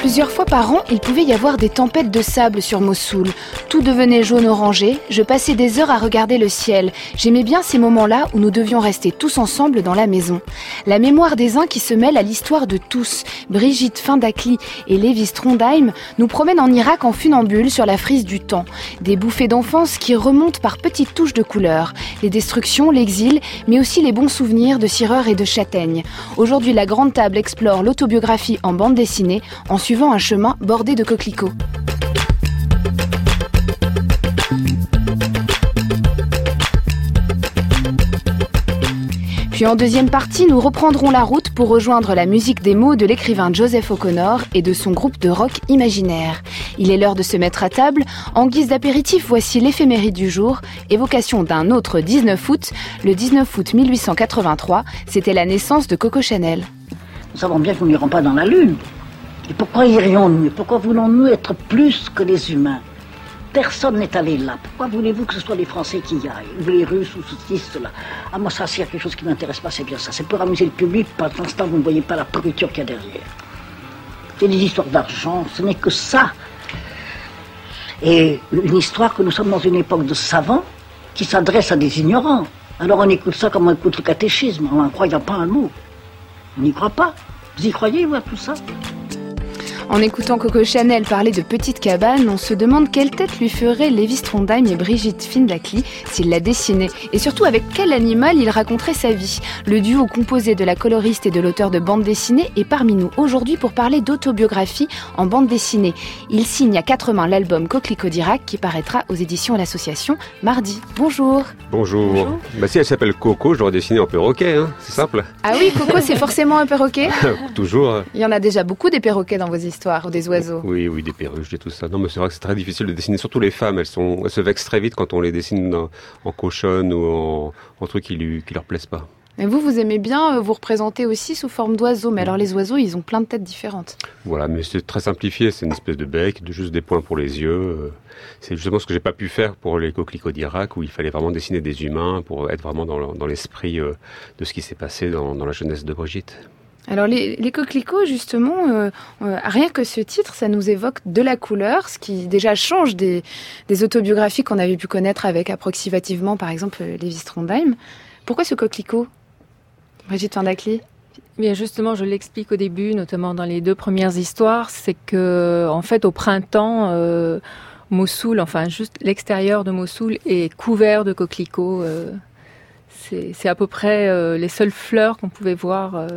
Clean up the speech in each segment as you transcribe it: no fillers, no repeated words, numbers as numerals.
Plusieurs fois par an, il pouvait y avoir des tempêtes de sable sur Mossoul. Tout devenait jaune-orangé, je passais des heures à regarder le ciel. J'aimais bien ces moments-là où nous devions rester tous ensemble dans la maison. La mémoire des uns qui se mêle à l'histoire de tous. Brigitte Findakli et Lévis Trondheim nous promènent en Irak en funambule sur la frise du temps. Des bouffées d'enfance qui remontent par petites touches de couleur. Les destructions, l'exil, mais aussi les bons souvenirs de Sireur et de Châtaigne. Aujourd'hui, la Grande Table explore l'autobiographie en bande dessinée en suivant un chemin bordé de coquelicots. Puis en deuxième partie, nous reprendrons la route pour rejoindre la musique des mots de l'écrivain Joseph O'Connor et de son groupe de rock imaginaire. Il est l'heure de se mettre à table. En guise d'apéritif, voici l'éphéméride du jour, évocation d'un autre 19 août. Le 19 août 1883, c'était la naissance de Coco Chanel. Nous savons bien que nous n'irons pas dans la Lune. Et pourquoi irions-nous? Pourquoi voulons-nous être plus que les humains? Personne n'est allé là. Pourquoi voulez-vous que ce soit les Français qui y aillent? Ou les Russes ou ceci, cela? Ah, moi, ça, s'il y a quelque chose qui ne m'intéresse pas, c'est bien ça. C'est pour amuser le public. Par l'instant, vous ne voyez pas la pourriture qu'il y a derrière. C'est des histoires d'argent. Ce n'est que ça. Et une histoire que nous sommes dans une époque de savants qui s'adressent à des ignorants. Alors on écoute ça comme on écoute le catéchisme, en ne croyant pas un mot. On n'y croit pas. Vous y croyez, vous, à tout ça? En écoutant Coco Chanel parler de petites cabanes, on se demande quelle tête lui feraient Lévis Trondheim et Brigitte Findakli s'il la dessinait. Et surtout avec quel animal il raconterait sa vie. Le duo composé de la coloriste et de l'auteur de bande dessinée est parmi nous aujourd'hui pour parler d'autobiographie en bande dessinée. Il signe à 4 mains l'album Coquelicot d'Irak qui paraîtra aux éditions L'Association mardi. Bonjour. Bonjour. Bah si elle s'appelle Coco, je l'aurais dessinée en perroquet, hein. C'est simple. Ah oui, Coco c'est forcément un perroquet? Toujours. Il y en a déjà beaucoup des perroquets dans vos histoires. Ou des oiseaux. Oui, des perruches et tout ça. Non, mais c'est vrai que c'est très difficile de dessiner, surtout les femmes. Elles se vexent très vite quand on les dessine en cochonne ou en trucs qui leur plaisent pas. Mais vous aimez bien vous représenter aussi sous forme d'oiseaux. Mais alors les oiseaux, ils ont plein de têtes différentes. Voilà, mais c'est très simplifié. C'est une espèce de bec, juste des points pour les yeux. C'est justement ce que j'ai pas pu faire pour les coquelicots d'Irak, où il fallait vraiment dessiner des humains pour être vraiment dans l'esprit de ce qui s'est passé dans la jeunesse de Brigitte. Alors les coquelicots, justement, rien que ce titre, ça nous évoque de la couleur, ce qui déjà change des autobiographies qu'on avait pu connaître avec approximativement, par exemple, Lévis Trondheim. Pourquoi ce coquelicot, Brigitte Findakli? Bien justement, je l'explique au début, notamment dans les 2 premières histoires, c'est que en fait au printemps, Mossoul, enfin juste l'extérieur de Mossoul est couvert de coquelicots. C'est à peu près les seules fleurs qu'on pouvait voir.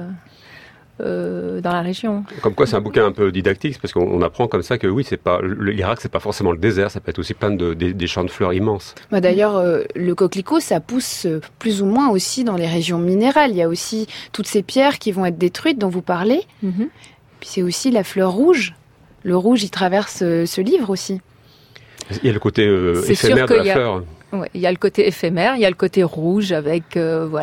Dans la région. Comme quoi c'est un bouquin un peu didactique, parce qu'on apprend comme ça que oui, l'Irak c'est pas forcément le désert, ça peut être aussi plein des champs de fleurs immenses. D'ailleurs, le coquelicot, ça pousse plus ou moins aussi dans les régions minérales. Il y a aussi toutes ces pierres qui vont être détruites dont vous parlez. Mm-hmm. Puis c'est aussi la fleur rouge. Le rouge, il traverse ce livre aussi. Il y a le côté éphémère de la fleur. Ouais, il y a le côté éphémère, il y a le côté rouge avec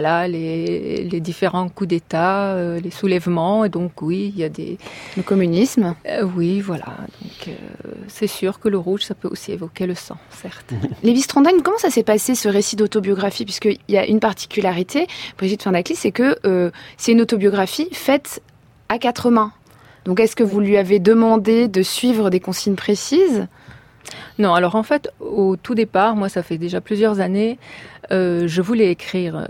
les différents coups d'État, les soulèvements, et donc oui, il y a le communisme. Oui, voilà. Donc c'est sûr que le rouge, ça peut aussi évoquer le sang, certes. Lévis Trondheim, comment ça s'est passé ce récit d'autobiographie? Puisqu'il y a une particularité, Brigitte Findakli, c'est que c'est une autobiographie faite à 4 mains. Donc est-ce que vous lui avez demandé de suivre des consignes précises? Non, alors en fait, au tout départ, moi ça fait déjà plusieurs années, je voulais écrire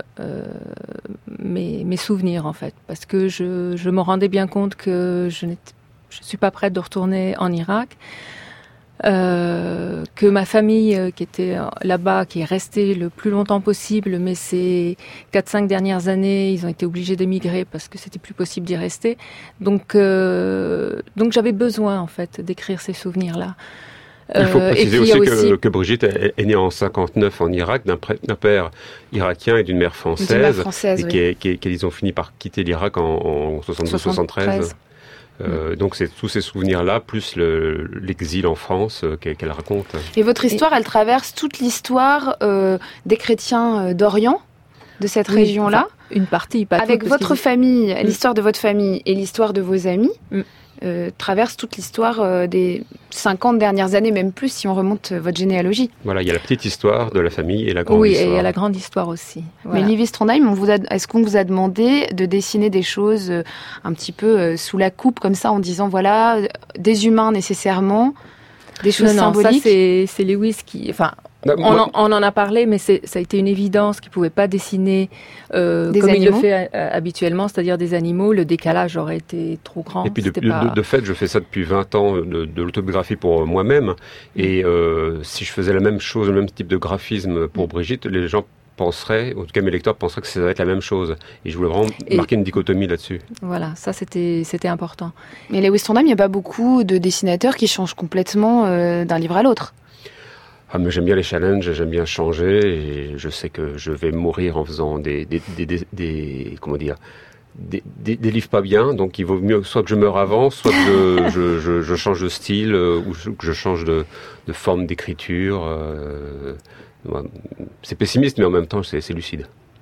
mes souvenirs en fait, parce que je me rendais bien compte que je suis pas prête de retourner en Irak, que ma famille qui était là-bas, qui est restée le plus longtemps possible, mais ces 4-5 dernières années, ils ont été obligés d'émigrer parce que c'était plus possible d'y rester. Donc j'avais besoin en fait d'écrire ces souvenirs-là. Il faut préciser aussi que Brigitte est née en 59 en Irak, d'un père irakien et d'une mère française, et qu'ils ont fini par quitter l'Irak en 72-73. Donc c'est tous ces souvenirs-là, plus l'exil en France qu'elle raconte. Et votre histoire, elle traverse toute l'histoire des chrétiens d'Orient, de cette région-là. Une partie, pas toute. Avec votre famille, l'histoire de votre famille et l'histoire de vos amis. traverse toute l'histoire des 50 dernières années, même plus si on remonte votre généalogie. Voilà, il y a la petite histoire de la famille et la grande histoire. Oui, et il y a la grande histoire aussi. Voilà. Mais Lévi-Strandheim, est-ce qu'on vous a demandé de dessiner des choses un petit peu sous la coupe, comme ça, en disant, voilà, des humains nécessairement, des choses symboliques? Non, ça c'est Lewis qui... Enfin, on en a parlé, mais ça a été une évidence qu'il ne pouvait pas dessiner comme il le fait habituellement, c'est-à-dire des animaux. Le décalage aurait été trop grand. Et puis de fait, je fais ça depuis 20 ans de l'autobiographie pour moi-même. Et si je faisais la même chose, le même type de graphisme pour Brigitte, les gens penseraient, en tout cas mes lecteurs penseraient que ça va être la même chose. Et je voulais vraiment marquer une dichotomie là-dessus. Voilà, ça c'était important. Mais Lévi-Strandheim, il n'y a pas beaucoup de dessinateurs qui changent complètement d'un livre à l'autre. Ah, mais j'aime bien les challenges, j'aime bien changer, et je sais que je vais mourir en faisant des livres pas bien, donc il vaut mieux soit que je meure avant, soit que je change de style, ou que je change de forme d'écriture. C'est pessimiste, mais en même temps, c'est lucide.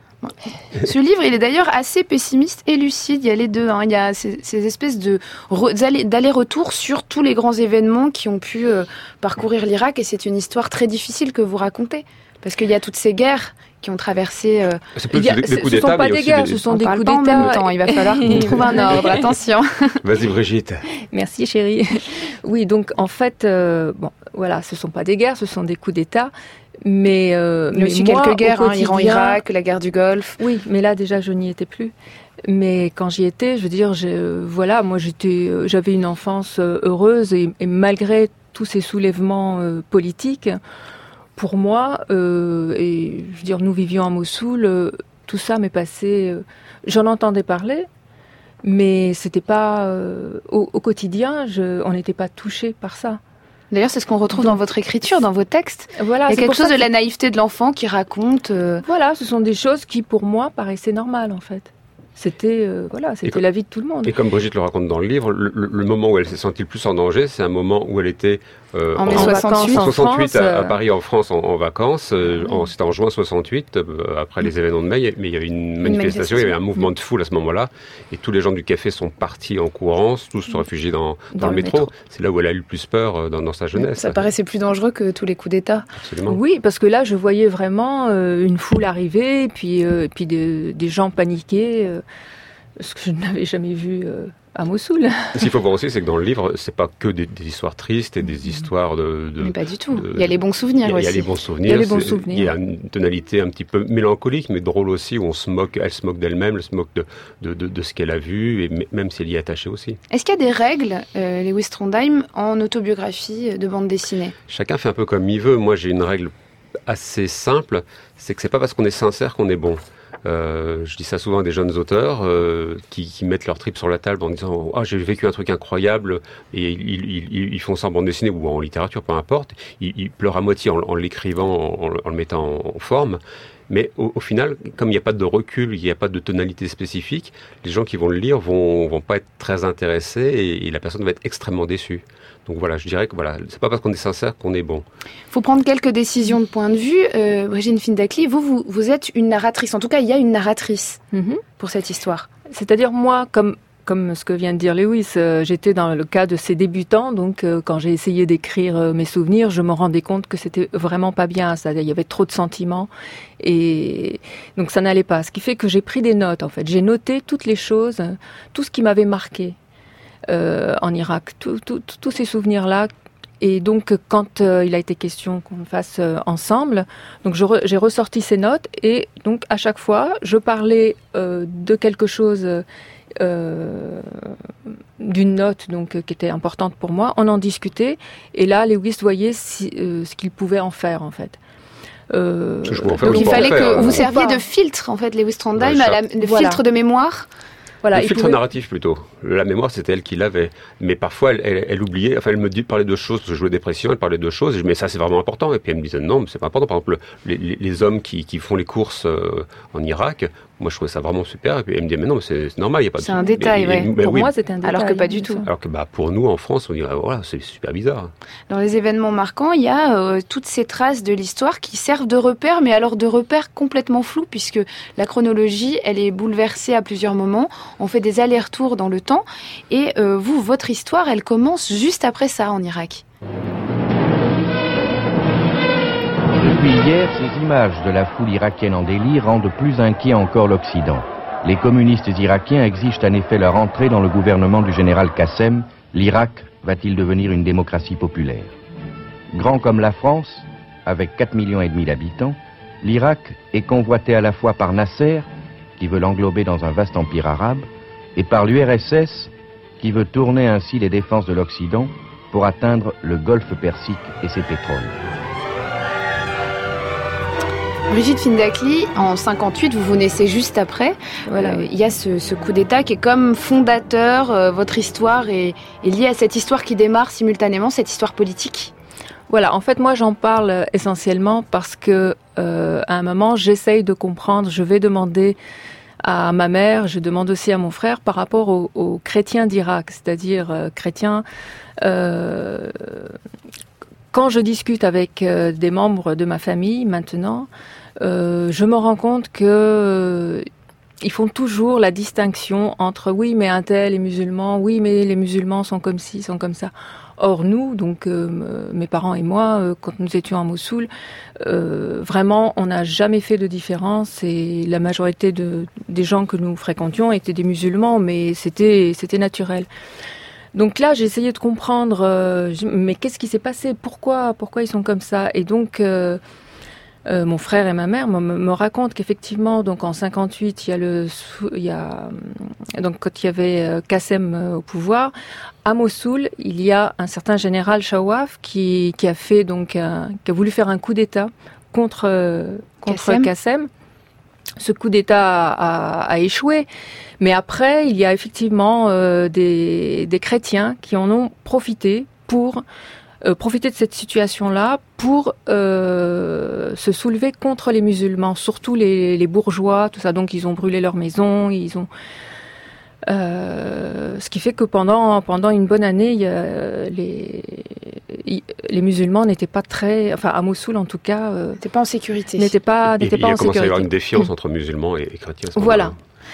Ce livre, il est d'ailleurs assez pessimiste et lucide. Il y a les deux. Il y a ces espèces d'aller-retour sur tous les grands événements qui ont pu parcourir l'Irak. Et c'est une histoire très difficile que vous racontez. Parce qu'il y a toutes ces guerres qui ont traversé... Ce ne sont pas des guerres, ce sont des coups d'État. Il va falloir qu'on trouve un ordre. Attention. Vas-y, Brigitte. Merci, chérie. Oui, donc en fait, voilà, ce ne sont pas des guerres, ce sont des coups d'État. Mais aussi quelques guerres, Iran-Irak, la guerre du Golfe. Oui, mais là déjà je n'y étais plus. Mais quand j'y étais, je veux dire, moi j'avais une enfance heureuse et malgré tous ces soulèvements politiques, pour moi, et je veux dire, nous vivions à Mossoul, tout ça m'est passé. J'en entendais parler, mais c'était pas au quotidien. On n'était pas touchés par ça. D'ailleurs, c'est ce qu'on retrouve dans votre écriture, dans vos textes. Voilà, il y a quelque chose de la naïveté de l'enfant qui raconte... Voilà, ce sont des choses qui, pour moi, paraissaient normales, en fait. C'était la vie de tout le monde. Et comme Brigitte le raconte dans le livre, le moment où elle s'est sentie le plus en danger, c'est un moment où elle était en mai 68 à Paris, en France, en vacances. C'était en juin 68, après les événements de mai, mais il y avait une manifestation, il y avait un mouvement de foule à ce moment-là, et tous les gens du café sont partis en courant, tous se réfugiés dans le métro. C'est là où elle a eu le plus peur dans sa jeunesse. Ça paraissait plus dangereux que tous les coups d'État. Absolument. Oui, parce que là, je voyais vraiment une foule arriver, puis des gens paniqués, ce que je n'avais jamais vu à Mossoul. Ce qu'il faut voir aussi, c'est que dans le livre, c'est pas que des histoires tristes et des histoires de... Mais pas du tout. Il y a les bons souvenirs aussi. Il y a les bons souvenirs. Il y a une tonalité un petit peu mélancolique, mais drôle aussi, où elle se moque d'elle-même, elle se moque de ce qu'elle a vu, et même si elle y est attachée aussi. Est-ce qu'il y a des règles, Lévi-Strandheim, en autobiographie de bande dessinée? Chacun fait un peu comme il veut. Moi, j'ai une règle assez simple, c'est que c'est pas parce qu'on est sincère qu'on est bon. Je dis ça souvent à des jeunes auteurs qui mettent leur trip sur la table en disant « Ah, j'ai vécu un truc incroyable » et ils font ça en bande dessinée ou en littérature, peu importe. Ils pleurent à moitié en l'écrivant, en le mettant en forme. Mais au final, comme il n'y a pas de recul, il n'y a pas de tonalité spécifique, les gens qui vont le lire vont pas être très intéressés et la personne va être extrêmement déçue. Donc voilà, je dirais que c'est pas parce qu'on est sincère qu'on est bon. Il faut prendre quelques décisions de point de vue. Brigitte Findakly, vous êtes une narratrice. En tout cas, il y a une narratrice pour cette histoire. C'est-à-dire moi, comme ce que vient de dire Lewis, j'étais dans le cas de ces débutants, donc quand j'ai essayé d'écrire mes souvenirs, je me rendais compte que c'était vraiment pas bien, c'est-à-dire il y avait trop de sentiments, et donc ça n'allait pas. Ce qui fait que j'ai pris des notes, en fait. J'ai noté toutes les choses, tout ce qui m'avait marqué en Irak, tous ces souvenirs-là. Et donc, quand il a été question qu'on le fasse ensemble, donc j'ai ressorti ces notes, et donc à chaque fois, je parlais de quelque chose... d'une note donc qui était importante pour moi, on en discutait, et là Lewis voyait ce qu'il pouvait en faire, en fait. Donc il fallait que vous serviez de filtre, en fait, Lévi-Strandheim, filtre de mémoire. Voilà, le filtre narratif plutôt. La mémoire, c'était elle qui l'avait. Mais parfois, elle oubliait. Enfin, elle me parlait de choses, parce que je jouais des pressions, elle parlait de choses. Mais ça, c'est vraiment important. Et puis elle me disait non, mais c'est pas important. Par exemple, les hommes qui font les courses en Irak, Moi, je trouvais ça vraiment super. Et puis, elle me dit, mais non, c'est normal, il n'y a pas de... C'est un détail, oui. Pour moi, c'était un détail. Alors que pas du tout. Alors que pour nous, en France, on dirait, voilà, c'est super bizarre. Dans les événements marquants, il y a toutes ces traces de l'histoire qui servent de repères, mais alors de repères complètement flous, puisque la chronologie, elle est bouleversée à plusieurs moments. On fait des allers-retours dans le temps. Et vous, votre histoire, elle commence juste après ça, en Irak. Depuis hier, ces images de la foule irakienne en délire rendent plus inquiet encore l'Occident. Les communistes irakiens exigent en effet leur entrée dans le gouvernement du général Qassem. L'Irak va-t-il devenir une démocratie populaire? Grand comme la France, avec 4,5 millions d'habitants, l'Irak est convoité à la fois par Nasser, qui veut l'englober dans un vaste empire arabe, et par l'URSS, qui veut tourner ainsi les défenses de l'Occident pour atteindre le golfe Persique et ses pétroles. Brigitte Findakly, en 58, vous naissez juste après. Voilà. Il y a ce coup d'État qui est comme fondateur. Votre histoire est liée à cette histoire qui démarre simultanément, cette histoire politique. Voilà, en fait, moi, j'en parle essentiellement parce que à un moment, j'essaye de comprendre. Je vais demander à ma mère, je demande aussi à mon frère par rapport aux chrétiens d'Irak, c'est-à-dire chrétiens. Quand je discute avec des membres de ma famille maintenant, je me rends compte que ils font toujours la distinction entre oui, mais un tel est musulman, oui, mais les musulmans sont comme ci, sont comme ça. Or nous, donc mes parents et moi, quand nous étions à Mossoul, vraiment, on n'a jamais fait de différence et la majorité des gens que nous fréquentions étaient des musulmans, mais c'était naturel. Donc là, j'ai essayé de comprendre, mais qu'est-ce qui s'est passé? Pourquoi ils sont comme ça? Et donc, mon frère et ma mère me racontent qu'effectivement, donc en 58, donc quand il y avait Qassem au pouvoir, à Mossoul, il y a un certain général Shawaf qui a voulu faire un coup d'État contre Qassem. Ce coup d'État a échoué, mais après, il y a effectivement des chrétiens qui en ont profité pour profiter de cette situation-là pour se soulever contre les musulmans, surtout les bourgeois, tout ça. Donc, ils ont brûlé leurs maisons, ce qui fait que pendant une bonne année, les musulmans n'étaient pas très, enfin à Mossoul en tout cas, n'étaient pas en sécurité. Il a commencé à y avoir une défiance entre musulmans et chrétiens. Voilà.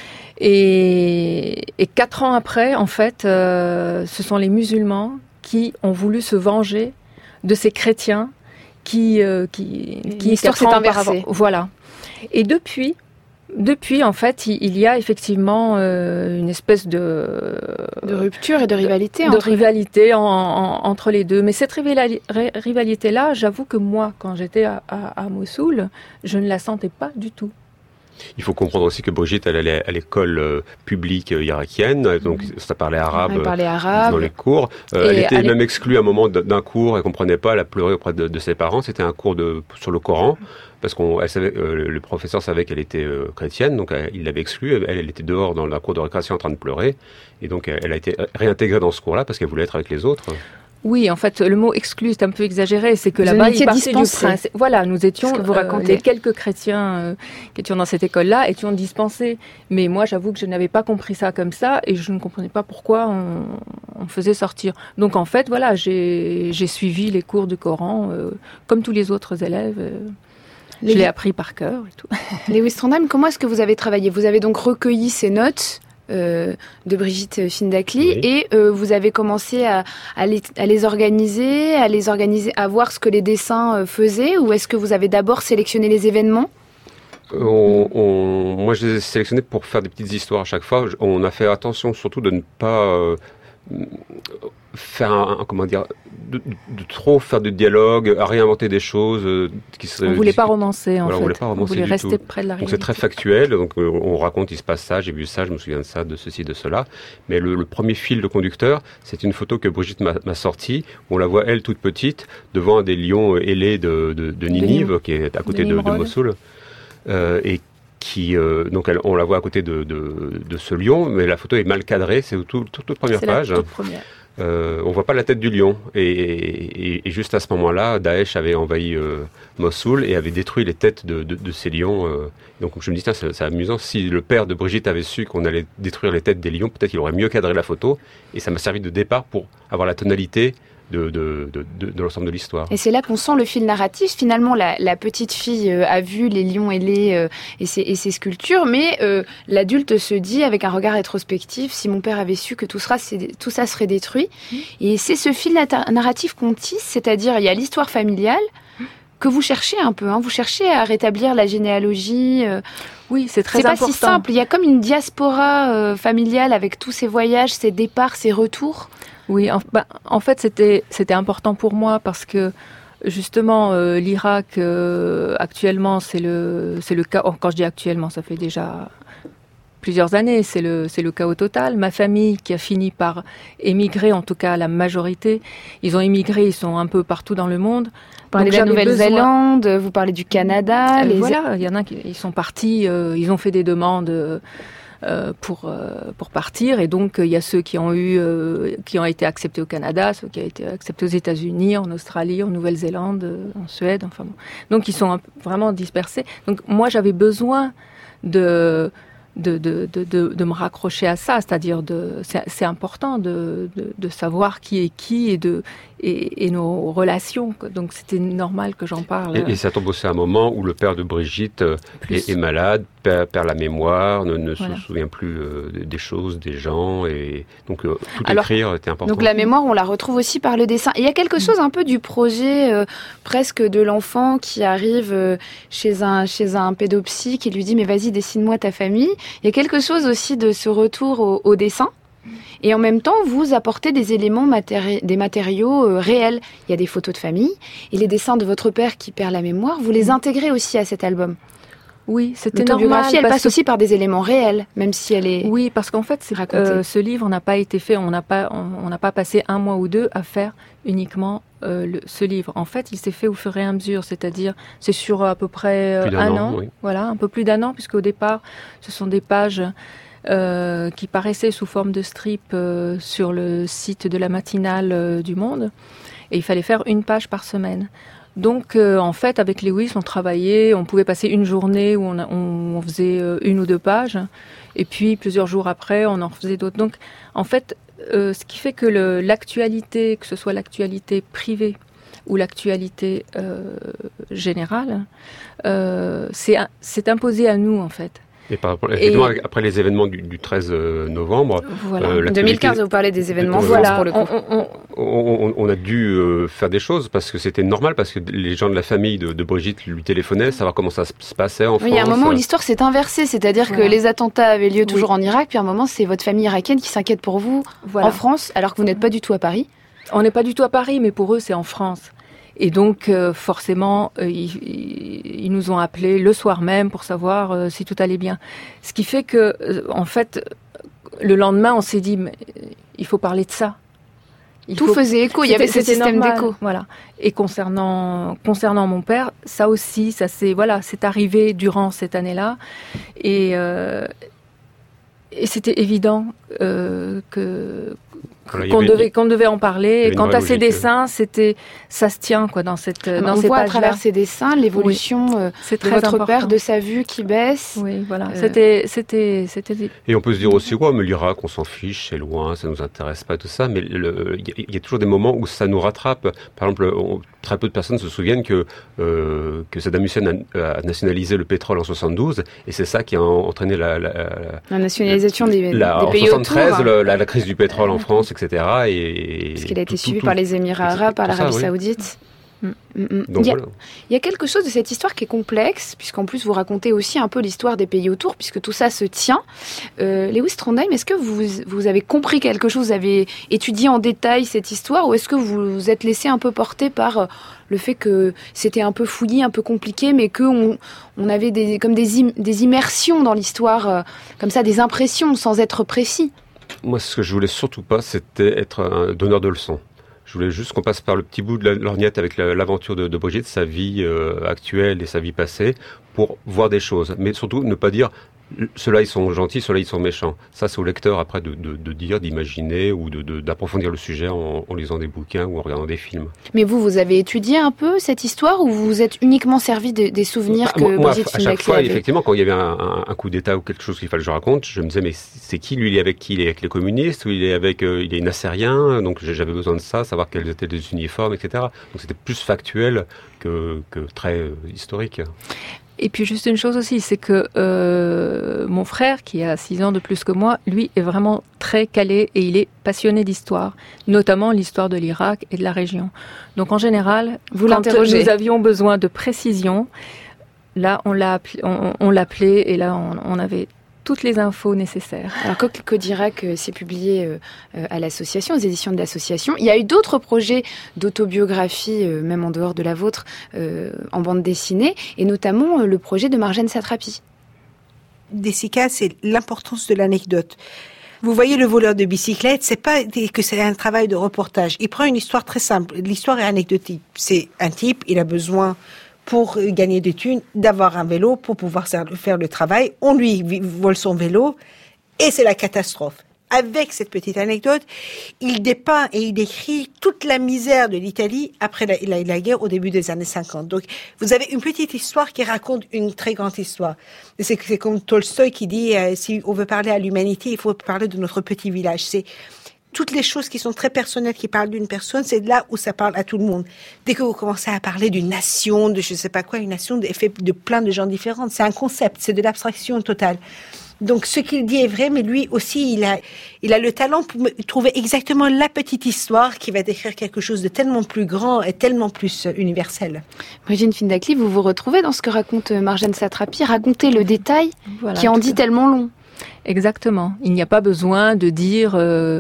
Et 4 ans après, en fait, ce sont les musulmans qui ont voulu se venger de ces chrétiens qui l'histoire s'est inversée. Voilà. Et depuis, en fait, il y a effectivement une espèce de rupture et de rivalité. Entre les deux. Mais cette rivalité-là, j'avoue que moi, quand j'étais à Mossoul, je ne la sentais pas du tout. Il faut comprendre aussi que Brigitte, elle allait à l'école publique irakienne, donc ça parlait arabe dans les cours. Elle était même exclue à un moment d'un cours, elle comprenait pas, elle a pleuré auprès de ses parents. C'était un cours sur le Coran, parce le professeur savait qu'elle était chrétienne, donc il l'avait exclue. Elle était dehors dans la cour de récréation en train de pleurer, et donc elle a été réintégrée dans ce cours-là parce qu'elle voulait être avec les autres. Oui, en fait, le mot exclu, c'est un peu exagéré. C'est que là-bas, ils partaient du principe. Voilà, nous étions, les quelques chrétiens qui étions dans cette école-là, étions dispensés. Mais moi, j'avoue que je n'avais pas compris ça comme ça et je ne comprenais pas pourquoi on faisait sortir. Donc, en fait, voilà, j'ai suivi les cours du Coran comme tous les autres élèves. Je l'ai appris par cœur et tout. Lewis Trondheim, comment est-ce que vous avez travaillé? Vous avez donc recueilli ces notes de Brigitte Findakly, oui. Et vous avez commencé à les organiser, à voir ce que les dessins faisaient, ou est-ce que vous avez d'abord sélectionné les événements? Moi, je les ai sélectionnés pour faire des petites histoires à chaque fois. On a fait attention surtout de ne pas faire de trop faire de dialogue, à réinventer des choses qui seraient... On voulait pas romancer, on voulait rester près de la réalité. Donc c'est très factuel, donc on raconte, il se passe ça, j'ai vu ça, je me souviens de ça, de ceci, de cela. Mais le premier fil de conducteur, c'est une photo que Brigitte m'a sortie, où on la voit, elle, toute petite, devant un des lions ailés de Ninive, qui est à côté de Mossoul. Et donc on la voit à côté de ce lion, mais la photo est mal cadrée, c'est toute première page. Toute première. on voit pas la tête du lion. Et juste à ce moment-là, Daesh avait envahi Mossoul et avait détruit les têtes de ces lions. Donc je me dis, tiens, c'est amusant. Si le père de Brigitte avait su qu'on allait détruire les têtes des lions, peut-être qu'il aurait mieux cadré la photo. Et ça m'a servi de départ pour avoir la tonalité de l'ensemble de l'histoire. Et c'est là qu'on sent le fil narratif. Finalement, la petite fille a vu les lions ailés et ses sculptures, mais l'adulte se dit, avec un regard rétrospectif, si mon père avait su que tout ça serait détruit. Et c'est ce fil narratif qu'on tisse, c'est-à-dire il y a l'histoire familiale que vous cherchez un peu. Vous cherchez à rétablir la généalogie. Oui, c'est très important. C'est pas si simple. Il y a comme une diaspora familiale avec tous ces voyages, ces départs, ces retours. Oui, en fait, c'était important pour moi parce que justement, l'Irak actuellement, c'est le cas. Quand je dis actuellement, ça fait déjà plusieurs années, c'est le chaos total. Ma famille qui a fini par émigrer, en tout cas la majorité, ils ont émigré, ils sont un peu partout dans le monde. Vous parlez de la Nouvelle-Zélande, vous parlez du Canada. Voilà, il y en a qui sont partis, ils ont fait des demandes pour partir, et donc il y a ceux qui ont été acceptés au Canada, ceux qui ont été acceptés aux États-Unis, en Australie, en Nouvelle-Zélande, en Suède, enfin bon. Donc ils sont vraiment dispersés. Donc moi j'avais besoin de me raccrocher à ça, c'est-à-dire c'est important de savoir qui est qui et nos relations. Donc c'était normal que j'en parle. Et ça tombe aussi à un moment où le père de Brigitte est malade, perd la mémoire, ne se souvient plus des choses, des gens, et donc écrire était important. Donc la mémoire, on la retrouve aussi par le dessin. Et il y a quelque chose un peu du projet presque de l'enfant qui arrive chez un pédopsie qui lui dit mais vas-y, dessine-moi ta famille. Il y a quelque chose aussi de ce retour au dessin. Et en même temps, vous apportez des éléments des matériaux réels. Il y a des photos de famille et les dessins de votre père qui perd la mémoire. Vous les intégrez aussi à cet album. Oui, c'était normal. L'autobiographie, elle passe aussi par des éléments réels, même si elle est. Oui, parce qu'en fait, ce livre n'a pas été fait. On n'a pas passé 1 mois ou 2 à faire uniquement ce livre. En fait, il s'est fait au fur et à mesure, c'est-à-dire c'est sur à peu près un an. Oui. Voilà, un peu plus d'1 an, puisqu'au départ, ce sont des pages qui paraissaient sous forme de strip sur le site de la matinale du Monde, et il fallait faire 1 page par semaine. Donc, en fait, avec Lewis, on travaillait, on pouvait passer une journée où on faisait 1 ou 2 pages, et puis plusieurs jours après, on en faisait d'autres. Donc, en fait, ce qui fait que l'actualité, que ce soit l'actualité privée ou l'actualité générale, c'est imposé à nous, en fait. Et après les événements du 13 novembre... Voilà. 2015, vous parlez des événements voilà, pour le coup. On a dû faire des choses parce que c'était normal, parce que les gens de la famille de Brigitte lui téléphonaient, savoir comment ça se passait en France. Il y a un moment où l'histoire s'est inversée, c'est-à-dire que les attentats avaient lieu toujours en Irak, puis à un moment, c'est votre famille irakienne qui s'inquiète pour vous en France, alors que vous n'êtes pas du tout à Paris. On n'est pas du tout à Paris, mais pour eux, c'est en France. Et donc, forcément, ils nous ont appelés le soir même pour savoir si tout allait bien. Ce qui fait que, en fait, le lendemain, on s'est dit, mais, il faut parler de ça. Tout faisait écho, il y avait ce système d'écho. Voilà. Et concernant mon père, ça aussi, c'est arrivé durant cette année-là. Et c'était évident qu'on devait en parler. Et quant à ces dessins, ça se tient dans ces pages-là. On voit à travers ces dessins l'évolution de votre père, de sa vue qui baisse. Oui, voilà. C'était. Et on peut se dire aussi, mais l'Irak, on s'en fiche, c'est loin, ça nous intéresse pas, tout ça. Mais il y a toujours des moments où ça nous rattrape. Par exemple, très peu de personnes se souviennent que Saddam Hussein a nationalisé le pétrole en 72, et c'est ça qui a entraîné la nationalisation des pays en 73, autour. La crise du pétrole en France, etc. Parce qu'il a été suivi par les Émirats arabes, par l'Arabie saoudite. Donc, il y a quelque chose de cette histoire qui est complexe, puisqu'en plus vous racontez aussi un peu l'histoire des pays autour, puisque tout ça se tient. Lewis Trondheim, est-ce que vous avez compris quelque chose, vous avez étudié en détail cette histoire, ou est-ce que vous vous êtes laissé un peu porter par le fait que c'était un peu fouillis, un peu compliqué, mais qu'on avait des immersions dans l'histoire, comme ça, des impressions sans être précis? Moi, ce que je voulais surtout pas, c'était être un donneur de leçons. Je voulais juste qu'on passe par le petit bout de la lorgnette avec l'aventure de Brigitte, sa vie actuelle et sa vie passée, pour voir des choses. Mais surtout, ne pas dire ceux-là ils sont gentils, ceux-là ils sont méchants. Ça c'est au lecteur après de dire, d'imaginer ou d'approfondir le sujet en lisant des bouquins ou en regardant des films. Mais vous avez étudié un peu cette histoire ou vous vous êtes uniquement servi des souvenirs que Brigitte Findakly avait? À chaque fois, effectivement, quand il y avait un coup d'État ou quelque chose qu'il fallait que je raconte, je me disais mais c'est qui lui? Il est avec qui? Il est avec les communistes ou il est nassérien? Donc j'avais besoin de ça, savoir quels étaient les uniformes, etc. Donc c'était plus factuel que très historique. Et puis juste une chose aussi, c'est que mon frère, qui a 6 ans de plus que moi, lui est vraiment très calé et il est passionné d'histoire, notamment l'histoire de l'Irak et de la région. Donc en général, quand nous avions besoin de précision, là on l'appelait et là on avait toutes les infos nécessaires. Alors Coquelicot d'Irak, c'est publié à l'association, aux éditions de l'association. Il y a eu d'autres projets d'autobiographie, même en dehors de la vôtre, en bande dessinée, et notamment le projet de Marjane Satrapi. Dessica, c'est l'importance de l'anecdote. Vous voyez le voleur de bicyclette, c'est pas que c'est un travail de reportage. Il prend une histoire très simple. L'histoire est anecdotique. C'est un type, il a besoin pour gagner des thunes, d'avoir un vélo pour pouvoir faire le travail. On lui vole son vélo et c'est la catastrophe. Avec cette petite anecdote, il dépeint et il décrit toute la misère de l'Italie après la guerre au début des années 50. Donc, vous avez une petite histoire qui raconte une très grande histoire. C'est comme Tolstoï qui dit, si on veut parler à l'humanité, il faut parler de notre petit village. C'est toutes les choses qui sont très personnelles, qui parlent d'une personne, c'est là où ça parle à tout le monde. Dès que vous commencez à parler d'une nation, de je sais pas quoi, une nation est faite de plein de gens différents, c'est un concept, c'est de l'abstraction totale. Donc ce qu'il dit est vrai, mais lui aussi, il a le talent pour trouver exactement la petite histoire qui va décrire quelque chose de tellement plus grand et tellement plus universel. Brigitte Findakly, vous vous retrouvez dans ce que raconte Marjane Satrapi, raconter le détail qui en dit tellement long. Exactement. Il n'y a pas besoin de dire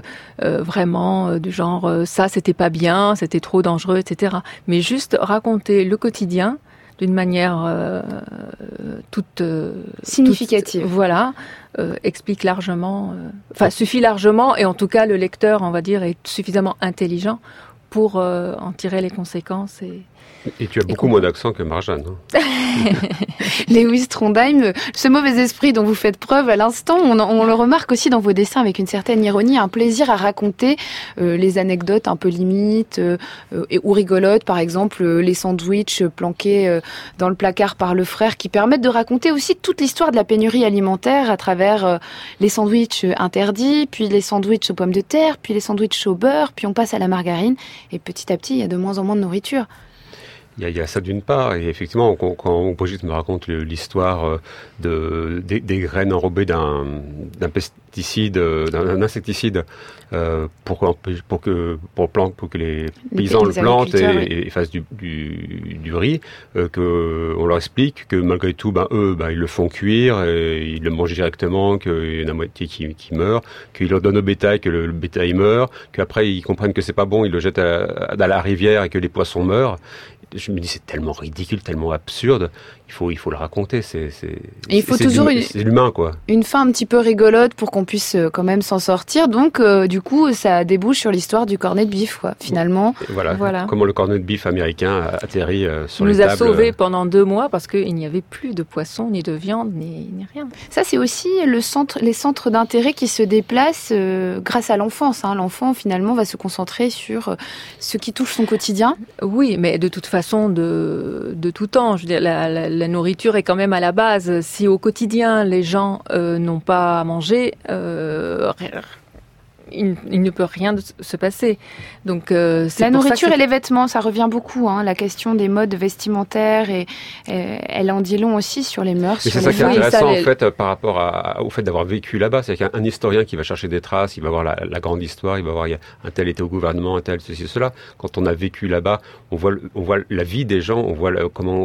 vraiment du genre ça c'était pas bien, c'était trop dangereux, etc. Mais juste raconter le quotidien d'une manière toute significative. Voilà, explique largement, suffit largement, et en tout cas le lecteur, on va dire, est suffisamment intelligent pour en tirer les conséquences. Et tu as beaucoup moins d'accent que Marjane. Hein. Lewis Trondheim, ce mauvais esprit dont vous faites preuve à l'instant, on le remarque aussi dans vos dessins avec une certaine ironie, un plaisir à raconter les anecdotes un peu limites ou rigolotes, par exemple les sandwichs planqués dans le placard par le frère, qui permettent de raconter aussi toute l'histoire de la pénurie alimentaire à travers les sandwichs interdits, puis les sandwichs aux pommes de terre, puis les sandwichs au beurre, puis on passe à la margarine, et petit à petit, il y a de moins en moins de nourriture. Il y a ça d'une part, et effectivement, quand Brigitte me raconte l'histoire des graines enrobées d'un pesticide, d'un insecticide, pour que les paysans le plantent et fassent du riz, que on leur explique que malgré tout, ils le font cuire, et ils le mangent directement, qu'il y en a la moitié qui meurt, qu'ils leur donnent au bétail, que le bétail meurt, qu'après ils comprennent que c'est pas bon, ils le jettent dans la rivière et que les poissons meurent. Je me dis, c'est tellement ridicule, tellement absurde. Il faut le raconter. Il faut toujours c'est l'humain, quoi. Une fin un petit peu rigolote pour qu'on puisse quand même s'en sortir. Donc, du coup, ça débouche sur l'histoire du cornet de bif, quoi, finalement. Voilà. Comment le cornet de bif américain atterrit sur les tables. Il nous a sauvés pendant 2 mois parce qu'il n'y avait plus de poisson, ni de viande, ni rien. Ça, c'est aussi les centres d'intérêt qui se déplacent grâce à l'enfance. Hein. L'enfant, finalement, va se concentrer sur ce qui touche son quotidien. Oui, mais de toute façon, de tout temps. Je veux dire, la nourriture est quand même à la base. Si au quotidien, les gens n'ont pas à manger, il ne peut rien se passer. Donc, la nourriture et les vêtements, ça revient beaucoup. Hein, la question des modes vestimentaires, et elle en dit long aussi sur les mœurs. Mais c'est ça qui est intéressant en fait par rapport au fait d'avoir vécu là-bas. C'est qu'un historien qui va chercher des traces, il va voir la grande histoire, il va voir un tel était au gouvernement, un tel ceci, cela. Quand on a vécu là-bas, on voit la vie des gens, on voit comment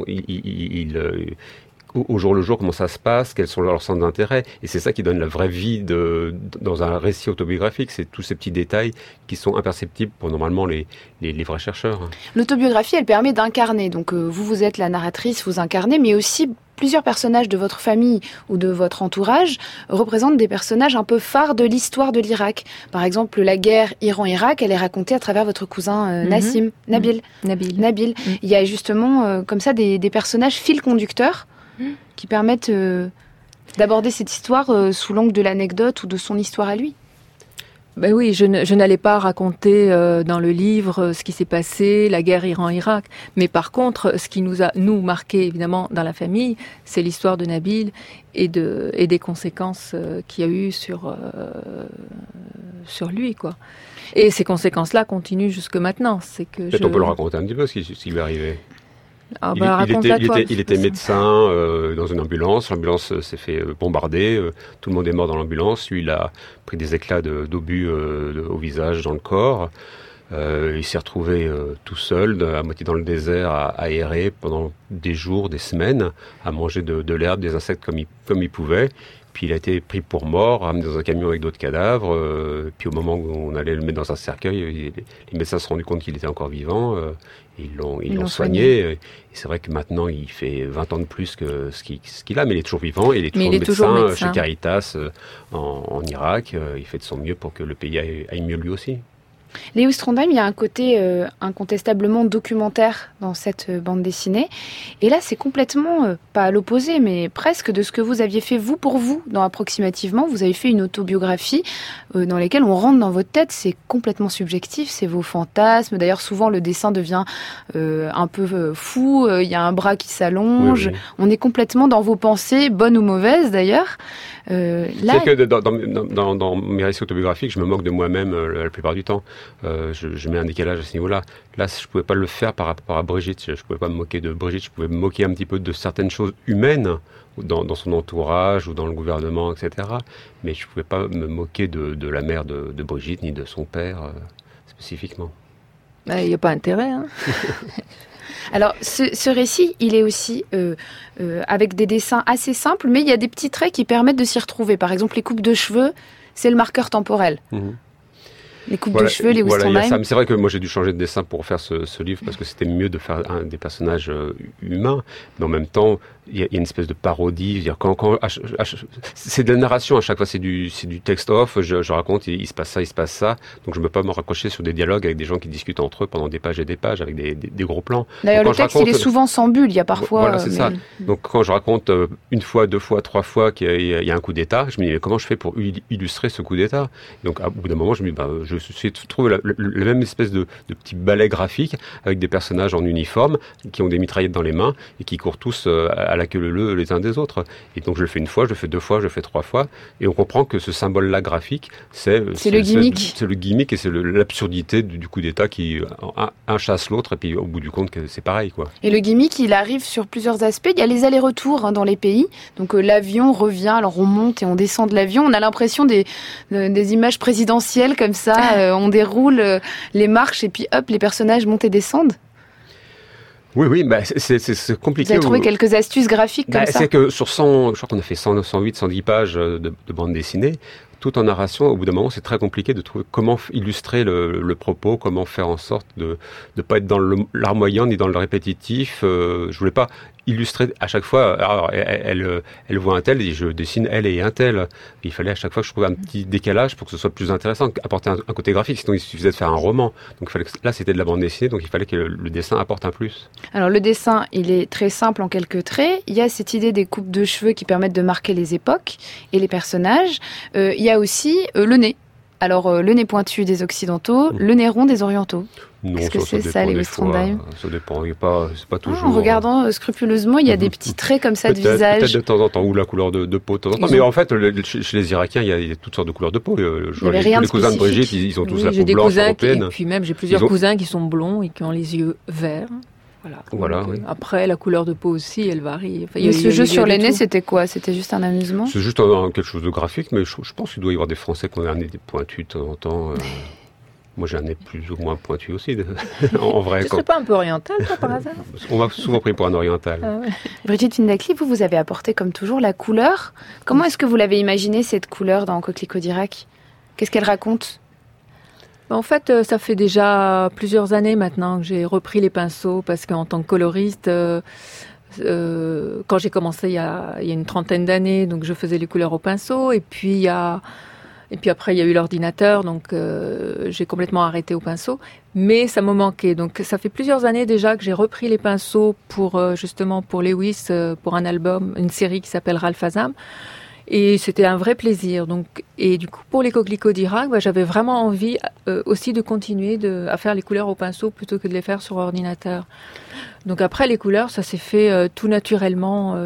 au jour le jour, comment ça se passe, quels sont leurs centres d'intérêt. Et c'est ça qui donne la vraie vie dans un récit autobiographique. C'est tous ces petits détails qui sont imperceptibles pour normalement les vrais chercheurs. L'autobiographie, elle permet d'incarner. Donc vous êtes la narratrice, vous incarnez, mais aussi plusieurs personnages de votre famille ou de votre entourage représentent des personnages un peu phares de l'histoire de l'Irak. Par exemple, la guerre Iran-Irak, elle est racontée à travers votre cousin Nabil. Il y a justement comme ça des personnages fil conducteurs qui permettent D'aborder cette histoire sous l'angle de l'anecdote ou de son histoire à lui. Ben oui, je n'allais pas raconter dans le livre ce qui s'est passé, la guerre Iran-Irak. Mais par contre, ce qui nous a, marqué évidemment dans la famille, c'est l'histoire de Nabil et des conséquences qu'il y a eu sur lui, quoi. Et ces conséquences-là continuent jusque maintenant. Peut-être on peut le raconter un petit peu, ce qui lui est arrivé. Ah il était médecin dans une ambulance. L'ambulance s'est fait bombarder. Tout le monde est mort dans l'ambulance. Lui, il a pris des éclats d'obus au visage, dans le corps. Il s'est retrouvé tout seul, à moitié dans le désert, à errer pendant des jours, des semaines, à manger de l'herbe, des insectes comme il pouvait. Puis il a été pris pour mort, ramené dans un camion avec d'autres cadavres. Puis au moment où on allait le mettre dans un cercueil, les médecins se sont rendus compte qu'il était encore vivant. Ils l'ont soigné. Et c'est vrai que maintenant, il fait 20 ans de plus que ce qu'il a, mais il est toujours vivant. Et il est toujours médecin chez Caritas en Irak. Il fait de son mieux pour que le pays aille mieux lui aussi. Léo Strandheim, il y a un côté incontestablement documentaire dans cette bande dessinée. Et là, c'est complètement, pas à l'opposé, mais presque de ce que vous aviez fait vous pour vous dans Approximativement. Vous avez fait une autobiographie dans laquelle on rentre dans votre tête. C'est complètement subjectif, c'est vos fantasmes. D'ailleurs, souvent, le dessin devient un peu fou. Il y a un bras qui s'allonge. Oui, oui. On est complètement dans vos pensées, bonnes ou mauvaises d'ailleurs. C'est que dans mes récits autobiographiques, je me moque de moi-même la plupart du temps. Je mets un décalage à ce niveau-là. Là, je pouvais pas le faire par rapport à Brigitte. Je pouvais pas me moquer de Brigitte. Je pouvais me moquer un petit peu de certaines choses humaines dans son entourage ou dans le gouvernement, etc. Mais je pouvais pas me moquer de la mère de Brigitte ni de son père spécifiquement. Il n'y a pas intérêt, hein. Alors, ce récit, il est aussi avec des dessins assez simples, mais il y a des petits traits qui permettent de s'y retrouver. Par exemple, les coupes de cheveux, c'est le marqueur temporel. Mmh. Les coupes de cheveux, les Strandheim. C'est vrai que moi j'ai dû changer de dessin pour faire ce livre parce que c'était mieux de faire des personnages humains, mais en même temps il y a une espèce de parodie. C'est de la narration à chaque fois, c'est du text off. Je raconte, il se passe ça, donc je ne peux pas me raccrocher sur des dialogues avec des gens qui discutent entre eux pendant des pages et des pages avec des gros plans. D'ailleurs, le texte il est souvent sans bulle. Il y a parfois. Voilà, c'est ça. Donc quand je raconte une fois, deux fois, trois fois qu'il y a un coup d'État, je me dis mais comment je fais pour illustrer ce coup d'État? Donc au bout d'un moment, je me dis je suis trouvé la même espèce de petit ballet graphique avec des personnages en uniforme qui ont des mitraillettes dans les mains et qui courent tous à la queue leu les uns des autres. Et donc je le fais une fois, je le fais deux fois, je le fais trois fois, et on comprend que ce symbole-là graphique, c'est le gimmick. C'est le gimmick et c'est l'absurdité du coup d'État qui un chasse l'autre et puis au bout du compte c'est pareil, quoi. Et le gimmick, il arrive sur plusieurs aspects. Il y a les allers-retours dans les pays. Donc l'avion revient, alors on monte et on descend de l'avion. On a l'impression des images présidentielles comme ça. On déroule les marches et puis hop, les personnages montent et descendent. Oui, c'est compliqué. Vous avez trouvé quelques astuces graphiques comme ça? C'est que sur 100, je crois qu'on a fait 108, 110 pages de bande dessinée, tout en narration, au bout d'un moment, c'est très compliqué de trouver comment illustrer le propos, comment faire en sorte de ne pas être dans l'armoyant ni dans le répétitif. Je voulais pas illustrer à chaque fois. Alors, elle voit un tel, et je dessine elle et un tel. Il fallait à chaque fois que je trouve un petit décalage pour que ce soit plus intéressant, apporter un côté graphique. Sinon, il suffisait de faire un roman. Donc, là, c'était de la bande dessinée, donc il fallait que le dessin apporte un plus. Alors, le dessin, il est très simple en quelques traits. Il y a cette idée des coupes de cheveux qui permettent de marquer les époques et les personnages. Il y a aussi le nez. Alors, le nez pointu des Occidentaux, le nez rond des Orientaux. Non, Est-ce que c'est ça, les Strandheim? Ça dépend, c'est pas toujours... En regardant scrupuleusement, il y a des petits traits comme ça de visage. Peut-être de temps en temps, ou la couleur de peau de temps en temps. Mais en fait, chez les Irakiens, il y a toutes sortes de couleurs de peau. Les cousins de Brigitte, ils ont tous la peau blanche européenne. Et puis même, j'ai plusieurs cousins qui sont blonds et qui ont les yeux verts. Voilà. Oui. Après, la couleur de peau aussi, elle varie. Enfin, mais ce jeu sur les nez, c'était quoi? C'était juste un amusement? C'est juste quelque chose de graphique, mais je pense qu'il doit y avoir des Français qui ont un nez pointu de temps en temps. Moi, j'ai un nez plus ou moins pointu aussi, en vrai. Tu ne serais pas un peu oriental, toi, par hasard? On m'a souvent pris pour un oriental. Ah ouais. Brigitte Findakli, vous avez apporté, comme toujours, la couleur. Comment est-ce que vous l'avez imaginé, cette couleur, dans Coquelicot d'Irak? Qu'est-ce qu'elle raconte? En fait, ça fait déjà plusieurs années maintenant que j'ai repris les pinceaux parce qu'en tant que coloriste, quand j'ai commencé il y a une trentaine d'années, donc je faisais les couleurs au pinceau. Et puis il y a Et puis après, il y a eu l'ordinateur, donc j'ai complètement arrêté au pinceau. Mais ça me manquait. Donc ça fait plusieurs années déjà que j'ai repris les pinceaux pour justement pour Lewis, pour un album, une série qui s'appelle Ralph Azam. Et c'était un vrai plaisir. Donc, et du coup, pour les coquelicots d'Irak, j'avais vraiment envie aussi de continuer à faire les couleurs au pinceau plutôt que de les faire sur ordinateur. Donc après, les couleurs, ça s'est fait tout naturellement.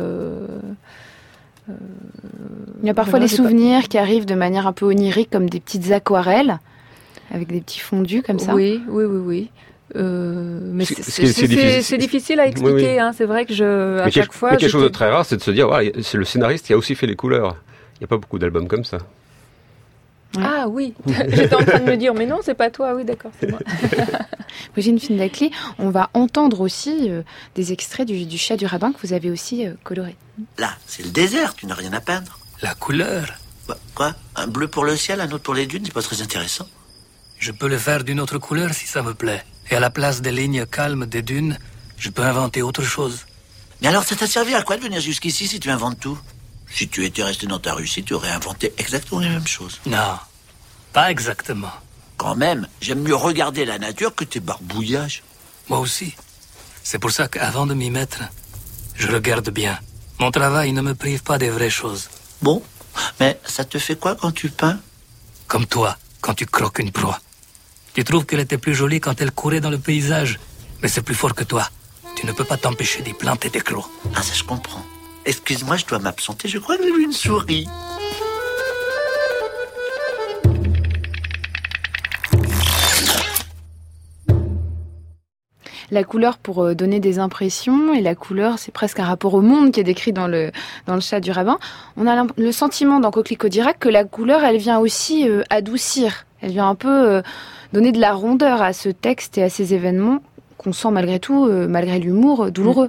Il y a parfois des souvenirs qui arrivent de manière un peu onirique, comme des petites aquarelles, avec des petits fondus comme ça. Oui. Mais c'est difficile à expliquer. Hein. C'est vrai que chaque fois... quelque chose de très rare, c'est de se dire, voilà, c'est le scénariste qui a aussi fait les couleurs. Il n'y a pas beaucoup d'albums comme ça. Ouais. Ah oui, j'étais en train de me dire, mais non, c'est pas toi. Oui, d'accord, c'est moi. Brigitte Findakli, on va entendre aussi des extraits du Chat du rabbin que vous avez aussi coloré. Là, c'est le désert, tu n'as rien à peindre. La couleur. Quoi ? Un bleu pour le ciel, un autre pour les dunes, c'est pas très intéressant. Je peux le faire d'une autre couleur si ça me plaît. Et à la place des lignes calmes des dunes, je peux inventer autre chose. Mais alors, ça t'a servi à quoi de venir jusqu'ici si tu inventes tout ? Si tu étais resté dans ta Russie, tu aurais inventé exactement les mêmes choses. Non, pas exactement. Quand même, j'aime mieux regarder la nature que tes barbouillages. Moi aussi. C'est pour ça qu'avant de m'y mettre, je regarde bien. Mon travail ne me prive pas des vraies choses. Bon, mais ça te fait quoi quand tu peins ? Comme toi, quand tu croques une proie. Tu trouves qu'elle était plus jolie quand elle courait dans le paysage. Mais c'est plus fort que toi. Tu ne peux pas t'empêcher d'y planter des crocs. Ah, ça je comprends. Excuse-moi, je dois m'absenter. Je crois que j'ai vu une souris. La couleur pour donner des impressions, et la couleur, c'est presque un rapport au monde qui est décrit dans le Chat du rabbin. On a le sentiment dans Coquelicot d'Irak que la couleur, elle vient aussi adoucir. Elle vient un peu donner de la rondeur à ce texte et à ces événements qu'on sent malgré tout, malgré l'humour, douloureux.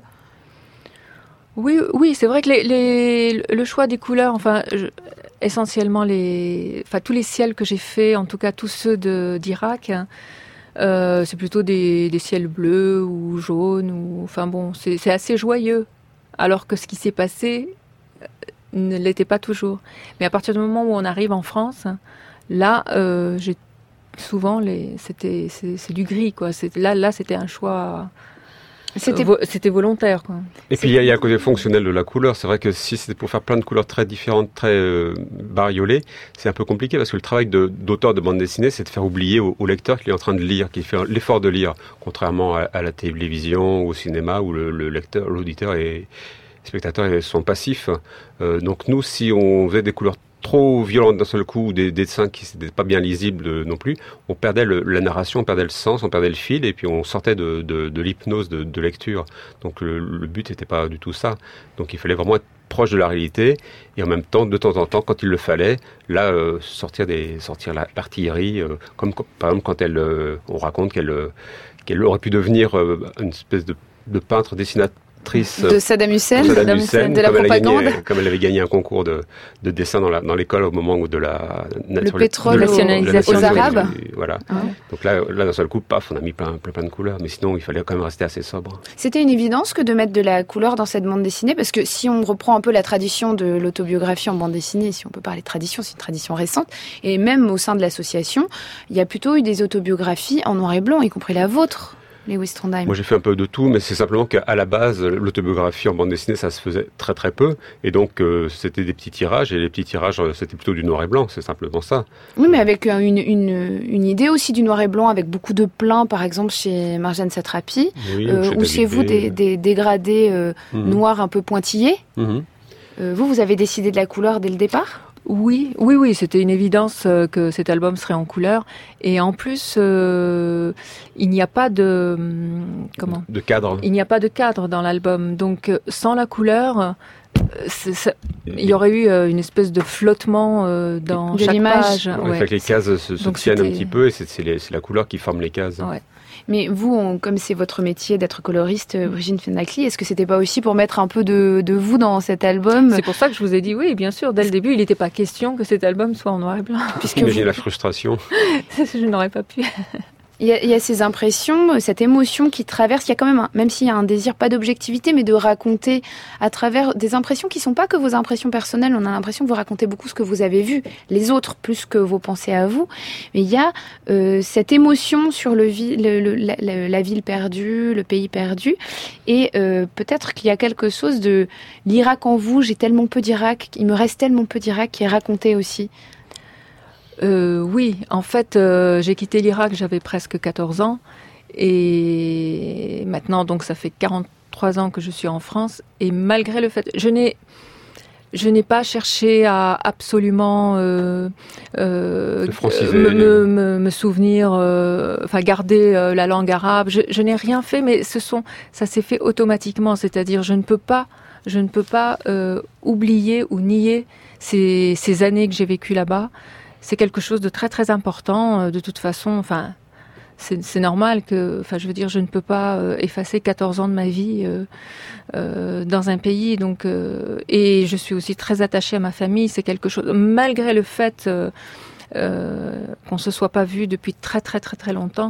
Oui, c'est vrai que le choix des couleurs, essentiellement tous les ciels que j'ai faits, en tout cas tous ceux d'Irak, c'est plutôt des ciels bleus ou jaunes, c'est assez joyeux. Alors que ce qui s'est passé ne l'était pas toujours. Mais à partir du moment où on arrive en France, là, j'ai souvent c'est du gris, quoi. Là, c'était un choix. C'était volontaire, quoi. Et puis il y a un côté fonctionnel de la couleur. C'est vrai que si c'était pour faire plein de couleurs très différentes, très bariolées, c'est un peu compliqué parce que le travail d'auteur de bande dessinée, c'est de faire oublier au lecteur qu'il est en train de lire, qu'il fait l'effort de lire, contrairement à la télévision ou au cinéma où le lecteur, l'auditeur et les spectateurs sont passifs. Donc nous, si on faisait des couleurs trop violentes d'un seul coup, ou des dessins qui n'étaient pas bien lisibles non plus, on perdait la narration, on perdait le sens, on perdait le fil, et puis on sortait de l'hypnose de lecture. Donc le but n'était pas du tout ça. Donc il fallait vraiment être proche de la réalité, et en même temps, de temps en temps, quand il le fallait, là, sortir l'artillerie, comme par exemple quand on raconte qu'elle aurait pu devenir une espèce de peintre dessinateur de Saddam Hussein, de la propagande. Comme elle avait gagné un concours de dessin dans l'école au moment où le pétrole, nationalisation aux Arabes. Voilà. Ouais. Donc là, d'un seul coup, paf, on a mis plein de couleurs. Mais sinon, il fallait quand même rester assez sobre. C'était une évidence que de mettre de la couleur dans cette bande dessinée, parce que si on reprend un peu la tradition de l'autobiographie en bande dessinée, si on peut parler de tradition, c'est une tradition récente, et même au sein de l'association, il y a plutôt eu des autobiographies en noir et blanc, y compris la vôtre. Lewis Trondheim. Moi j'ai fait un peu de tout, mais c'est simplement qu'à la base, l'autobiographie en bande dessinée, ça se faisait très très peu, et donc c'était des petits tirages, et les petits tirages, c'était plutôt du noir et blanc, c'est simplement ça. Oui, mais avec une idée aussi du noir et blanc, avec beaucoup de plans, par exemple chez Marjane Satrapi, ou chez vous des dégradés noirs un peu pointillés. Vous avez décidé de la couleur dès le départ ? Oui, c'était une évidence que cet album serait en couleur. Et en plus, il n'y a pas de cadre. Il n'y a pas de cadre dans l'album. Donc, sans la couleur, il y aurait eu une espèce de flottement dans chaque page. Ouais. Fait que les cases se tiennent un petit peu, et c'est la couleur qui forme les cases. Ouais. Mais vous, comme c'est votre métier d'être coloriste, Brigitte Findakli, est-ce que c'était pas aussi pour mettre un peu de vous dans cet album ? C'est pour ça que je vous ai dit oui, bien sûr. Dès le début, il n'était pas question que cet album soit en noir et blanc. Imaginez la frustration. Je n'aurais pas pu. Il y a ces impressions, cette émotion qui traverse. Il y a quand même s'il y a un désir, pas d'objectivité, mais de raconter à travers des impressions qui sont pas que vos impressions personnelles. On a l'impression que vous racontez beaucoup ce que vous avez vu, les autres plus que vos pensées à vous. Mais il y a cette émotion sur la ville perdue, le pays perdu, et peut-être qu'il y a quelque chose de l'Irak en vous. J'ai tellement peu d'Irak, il me reste tellement peu d'Irak qui est raconté aussi. Oui, en fait, j'ai quitté l'Irak, j'avais presque 14 ans. Et maintenant, donc, ça fait 43 ans que je suis en France. Et malgré le fait... Je n'ai pas cherché à absolument me souvenir, garder la langue arabe. Je n'ai rien fait, mais ça s'est fait automatiquement. C'est-à-dire, je ne peux pas oublier ou nier ces années que j'ai vécues là-bas. C'est quelque chose de très très important. De toute façon, c'est normal que, je ne peux pas effacer 14 ans de ma vie dans un pays. Donc, et je suis aussi très attachée à ma famille. C'est quelque chose, malgré le fait qu'on se soit pas vu depuis très très très très longtemps.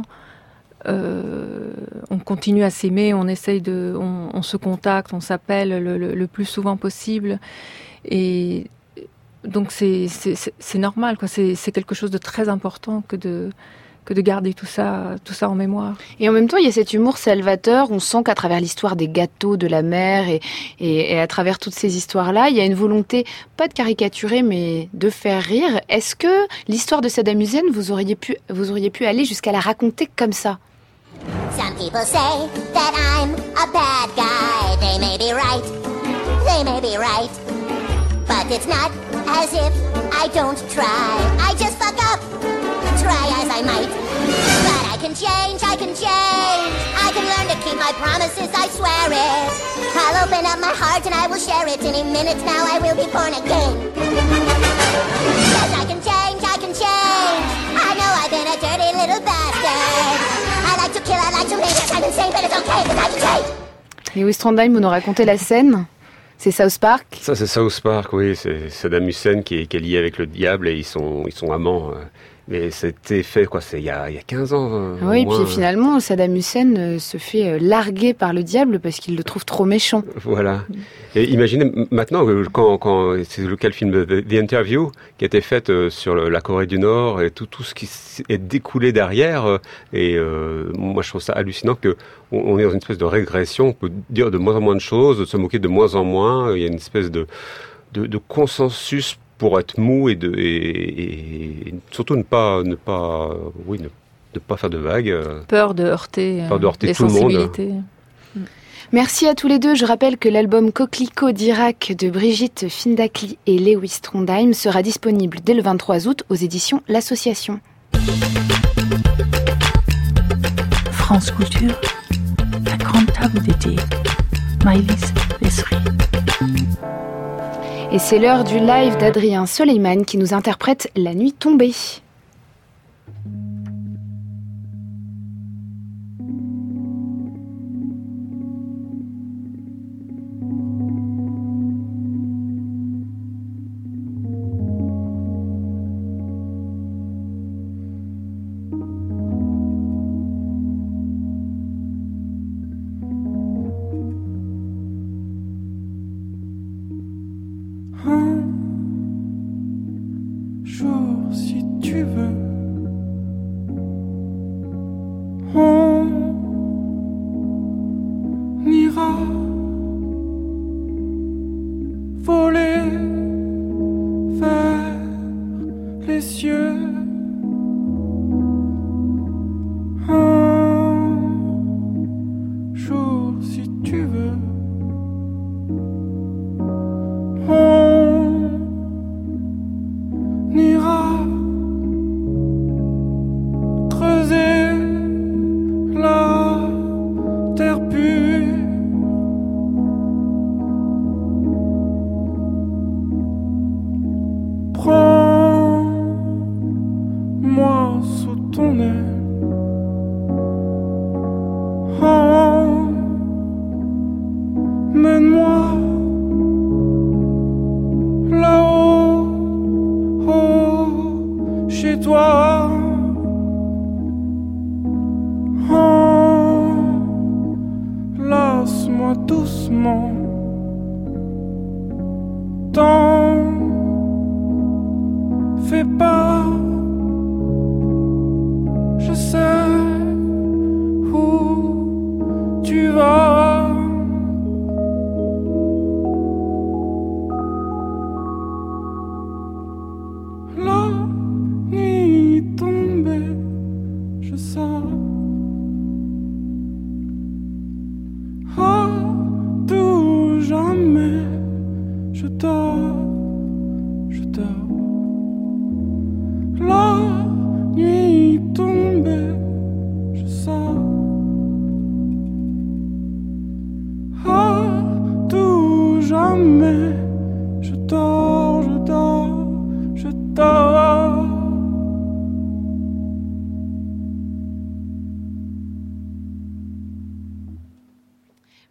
On continue à s'aimer, on se contacte, on s'appelle le plus souvent possible. Et donc c'est normal, quoi. C'est quelque chose de très important que de garder tout ça en mémoire. Et en même temps, il y a cet humour salvateur. On sent qu'à travers l'histoire des gâteaux de la mer et à travers toutes ces histoires-là, il y a une volonté, pas de caricaturer, mais de faire rire. Est-ce que l'histoire de Saddam Hussein, vous auriez pu aller jusqu'à la raconter comme ça? Some people say that I'm a bad guy. They may be right. They may be right. But it's not as if I don't try. I just fuck up. Try as I might. But I can change, I can change. I can learn to keep my promises, I swear it. I'll open up my heart and I will share it. Any minute now I will be born again. Yes, I can change, I can change. I know I've been a dirty little bastard. I like to kill, I like to hate. Yes, I'm insane, but it's okay, because I can change. Lewis Trondheim, vous nous racontez la scène? C'est South Park? Ça, c'est South Park, oui. C'est Saddam Hussein qui est lié avec le diable et ils sont amants. Mais c'était fait, c'est il y a 15 ans. Oui, et puis finalement, Saddam Hussein se fait larguer par le diable parce qu'il le trouve trop méchant. Voilà. Et imaginez maintenant, quand c'est lequel film, The Interview, qui a été fait sur la Corée du Nord et tout ce qui est découlé derrière. Et moi, je trouve ça hallucinant que on est dans une espèce de régression. On peut dire de moins en moins de choses, de se moquer de moins en moins. Il y a une espèce de consensus pour être mou et surtout ne pas faire de vagues. Peur de heurter les tout le monde. Merci à tous les deux. Je rappelle que l'album Coquelicot d'Irak de Brigitte Findakli et Lewis Trondheim sera disponible dès le 23 août aux éditions L'Association. France Culture, la grande table d'été. Maëlys Bessery. Et c'est l'heure du live d'Adrien Soleiman qui nous interprète La Nuit tombée.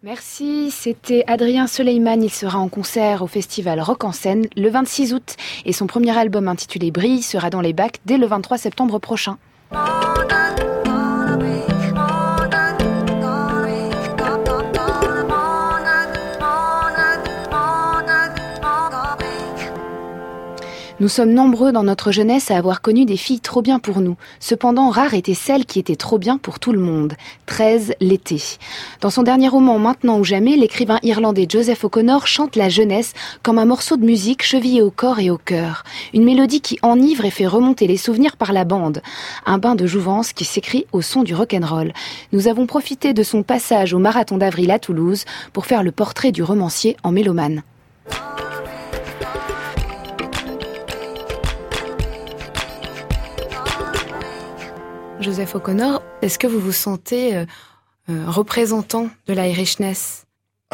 Merci, c'était Adrien Soleiman. Il sera en concert au festival Rock en Seine le 26 août et son premier album intitulé Brille sera dans les bacs dès le 23 septembre prochain. Nous sommes nombreux dans notre jeunesse à avoir connu des filles trop bien pour nous. Cependant, rare était celle qui était trop bien pour tout le monde. 13 l'été. Dans son dernier roman Maintenant ou jamais, l'écrivain irlandais Joseph O'Connor chante la jeunesse comme un morceau de musique chevillé au corps et au cœur. Une mélodie qui enivre et fait remonter les souvenirs par la bande. Un bain de jouvence qui s'écrit au son du rock'n'roll. Nous avons profité de son passage au Marathon d'Avril à Toulouse pour faire le portrait du romancier en mélomane. Joseph O'Connor, est-ce que vous vous sentez représentant de l'Irishness?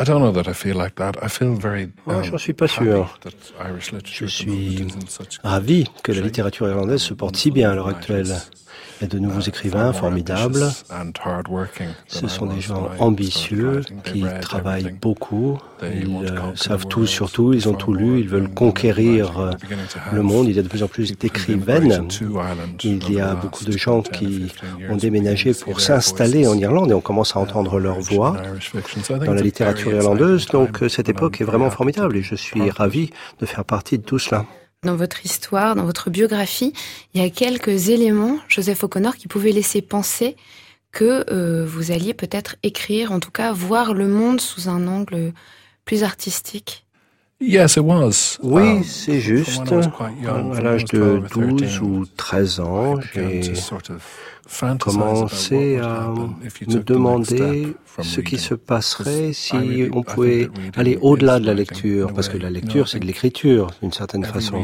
J'en suis pas sûr. Je suis ravi que la littérature irlandaise se porte si bien à l'heure actuelle. Il y a de nouveaux écrivains formidables. Ce sont des gens ambitieux qui travaillent beaucoup. Ils savent tout sur tout, ils ont tout lu, ils veulent conquérir le monde. Il y a de plus en plus d'écrivaines. Il y a beaucoup de gens qui ont déménagé pour s'installer en Irlande et on commence à entendre leur voix dans la littérature irlandaise. Donc cette époque est vraiment formidable et je suis ravi de faire partie de tout cela. Dans votre histoire, dans votre biographie, il y a quelques éléments, Joseph O'Connor, qui pouvaient laisser penser que vous alliez peut-être écrire, en tout cas voir le monde sous un angle plus artistique. Oui, c'est juste. À l'âge de 12 ou 13 ans, j'ai commencé à me demander ce qui se passerait si on pouvait aller au-delà de la lecture, parce que la lecture, c'est de l'écriture, d'une certaine façon.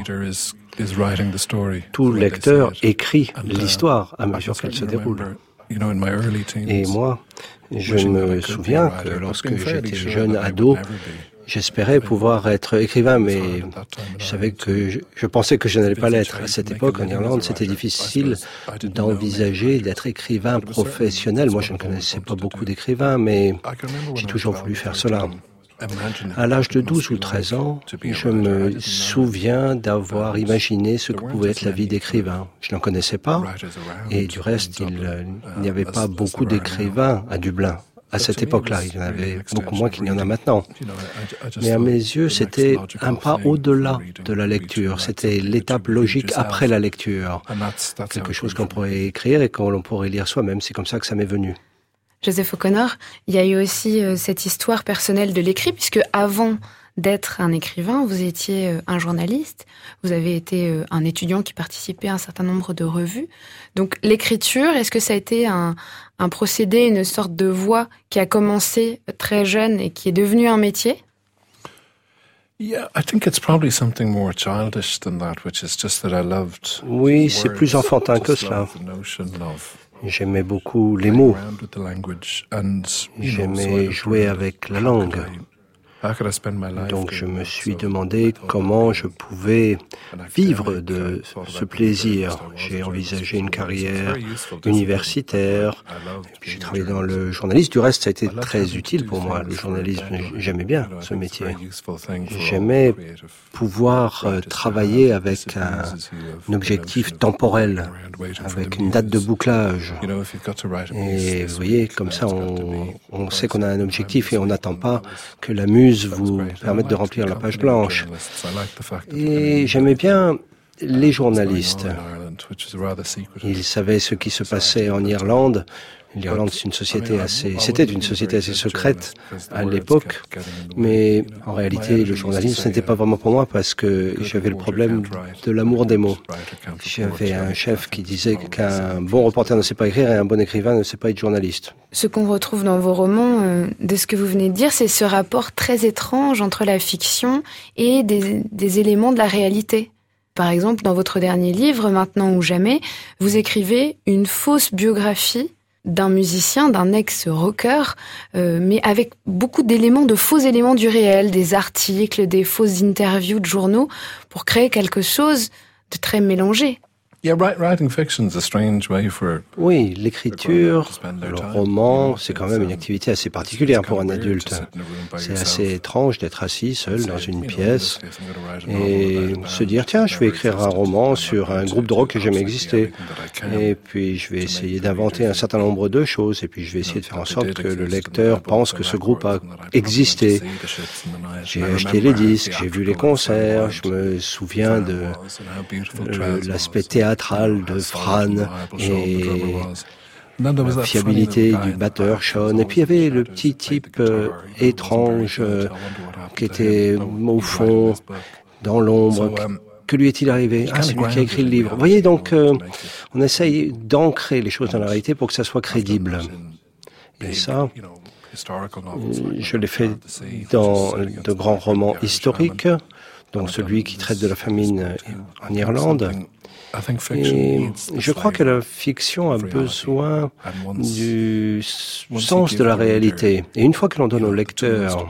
Tout lecteur écrit l'histoire à mesure qu'elle se déroule. Et moi, je me souviens que lorsque j'étais jeune ado, j'espérais pouvoir être écrivain, mais je pensais que je n'allais pas l'être. À cette époque, en Irlande, c'était difficile d'envisager d'être écrivain professionnel. Moi, je ne connaissais pas beaucoup d'écrivains, mais j'ai toujours voulu faire cela. À l'âge de 12 ou 13 ans, je me souviens d'avoir imaginé ce que pouvait être la vie d'écrivain. Je n'en connaissais pas, et du reste, il n'y avait pas beaucoup d'écrivains à Dublin. À cette époque-là, il y en avait beaucoup moins qu'il n'y en a maintenant. Mais à mes yeux, c'était un pas au-delà de la lecture. C'était l'étape logique après la lecture. Quelque chose qu'on pourrait écrire et qu'on pourrait lire soi-même. C'est comme ça que ça m'est venu. Joseph O'Connor, il y a eu aussi cette histoire personnelle de l'écrit, puisque avant d'être un écrivain, vous étiez un journaliste, vous avez été un étudiant qui participait à un certain nombre de revues. Donc l'écriture, est-ce que ça a été un procédé, une sorte de voie qui a commencé très jeune et qui est devenu un métier? Oui, c'est plus enfantin que cela. J'aimais beaucoup les mots. J'aimais jouer avec la langue. Donc je me suis demandé comment je pouvais vivre de ce plaisir. J'ai envisagé une carrière universitaire, j'ai travaillé dans le journalisme. Du reste, ça a été très utile pour moi, le journalisme. J'aimais bien ce métier. J'aimais pouvoir travailler avec un objectif temporel, avec une date de bouclage. Et vous voyez, comme ça, on sait qu'on a un objectif et on n'attend pas que la muse vous permettre de remplir la page blanche. Et j'aimais bien les journalistes. Ils savaient ce qui se passait en Irlande. L'Irlande, c'était une société assez secrète à l'époque, mais en réalité, le journalisme, ce n'était pas vraiment pour moi parce que j'avais le problème de l'amour des mots. J'avais un chef qui disait qu'un bon reporter ne sait pas écrire et un bon écrivain ne sait pas être journaliste. Ce qu'on retrouve dans vos romans, de ce que vous venez de dire, c'est ce rapport très étrange entre la fiction et des éléments de la réalité. Par exemple, dans votre dernier livre, Maintenant ou jamais, vous écrivez une fausse biographie d'un musicien, d'un ex-rocker, mais avec beaucoup d'éléments, de faux éléments du réel, des articles, des fausses interviews de journaux, pour créer quelque chose de très mélangé. Oui, l'écriture, le roman, c'est quand même une activité assez particulière pour un adulte. C'est assez étrange d'être assis seul dans une pièce et se dire, tiens, je vais écrire un roman sur un groupe de rock qui n'a jamais existé. Et puis, je vais essayer d'inventer un certain nombre de choses et puis je vais essayer de faire en sorte que le lecteur pense que ce groupe a existé. J'ai acheté les disques, j'ai vu les concerts, je me souviens de l'aspect théâtral de Fran et la fiabilité du batteur Sean. Et puis il y avait le petit type étrange qui était au fond, dans l'ombre. Que lui est-il arrivé? Ah, c'est lui qui a écrit le livre. Vous voyez, donc on essaye d'ancrer les choses dans la réalité pour que ça soit crédible. Et ça, je l'ai fait dans de grands romans historiques, dont celui qui traite de la famine en Irlande. Et je crois que la fiction a besoin du sens de la réalité. Et une fois que l'on donne au lecteur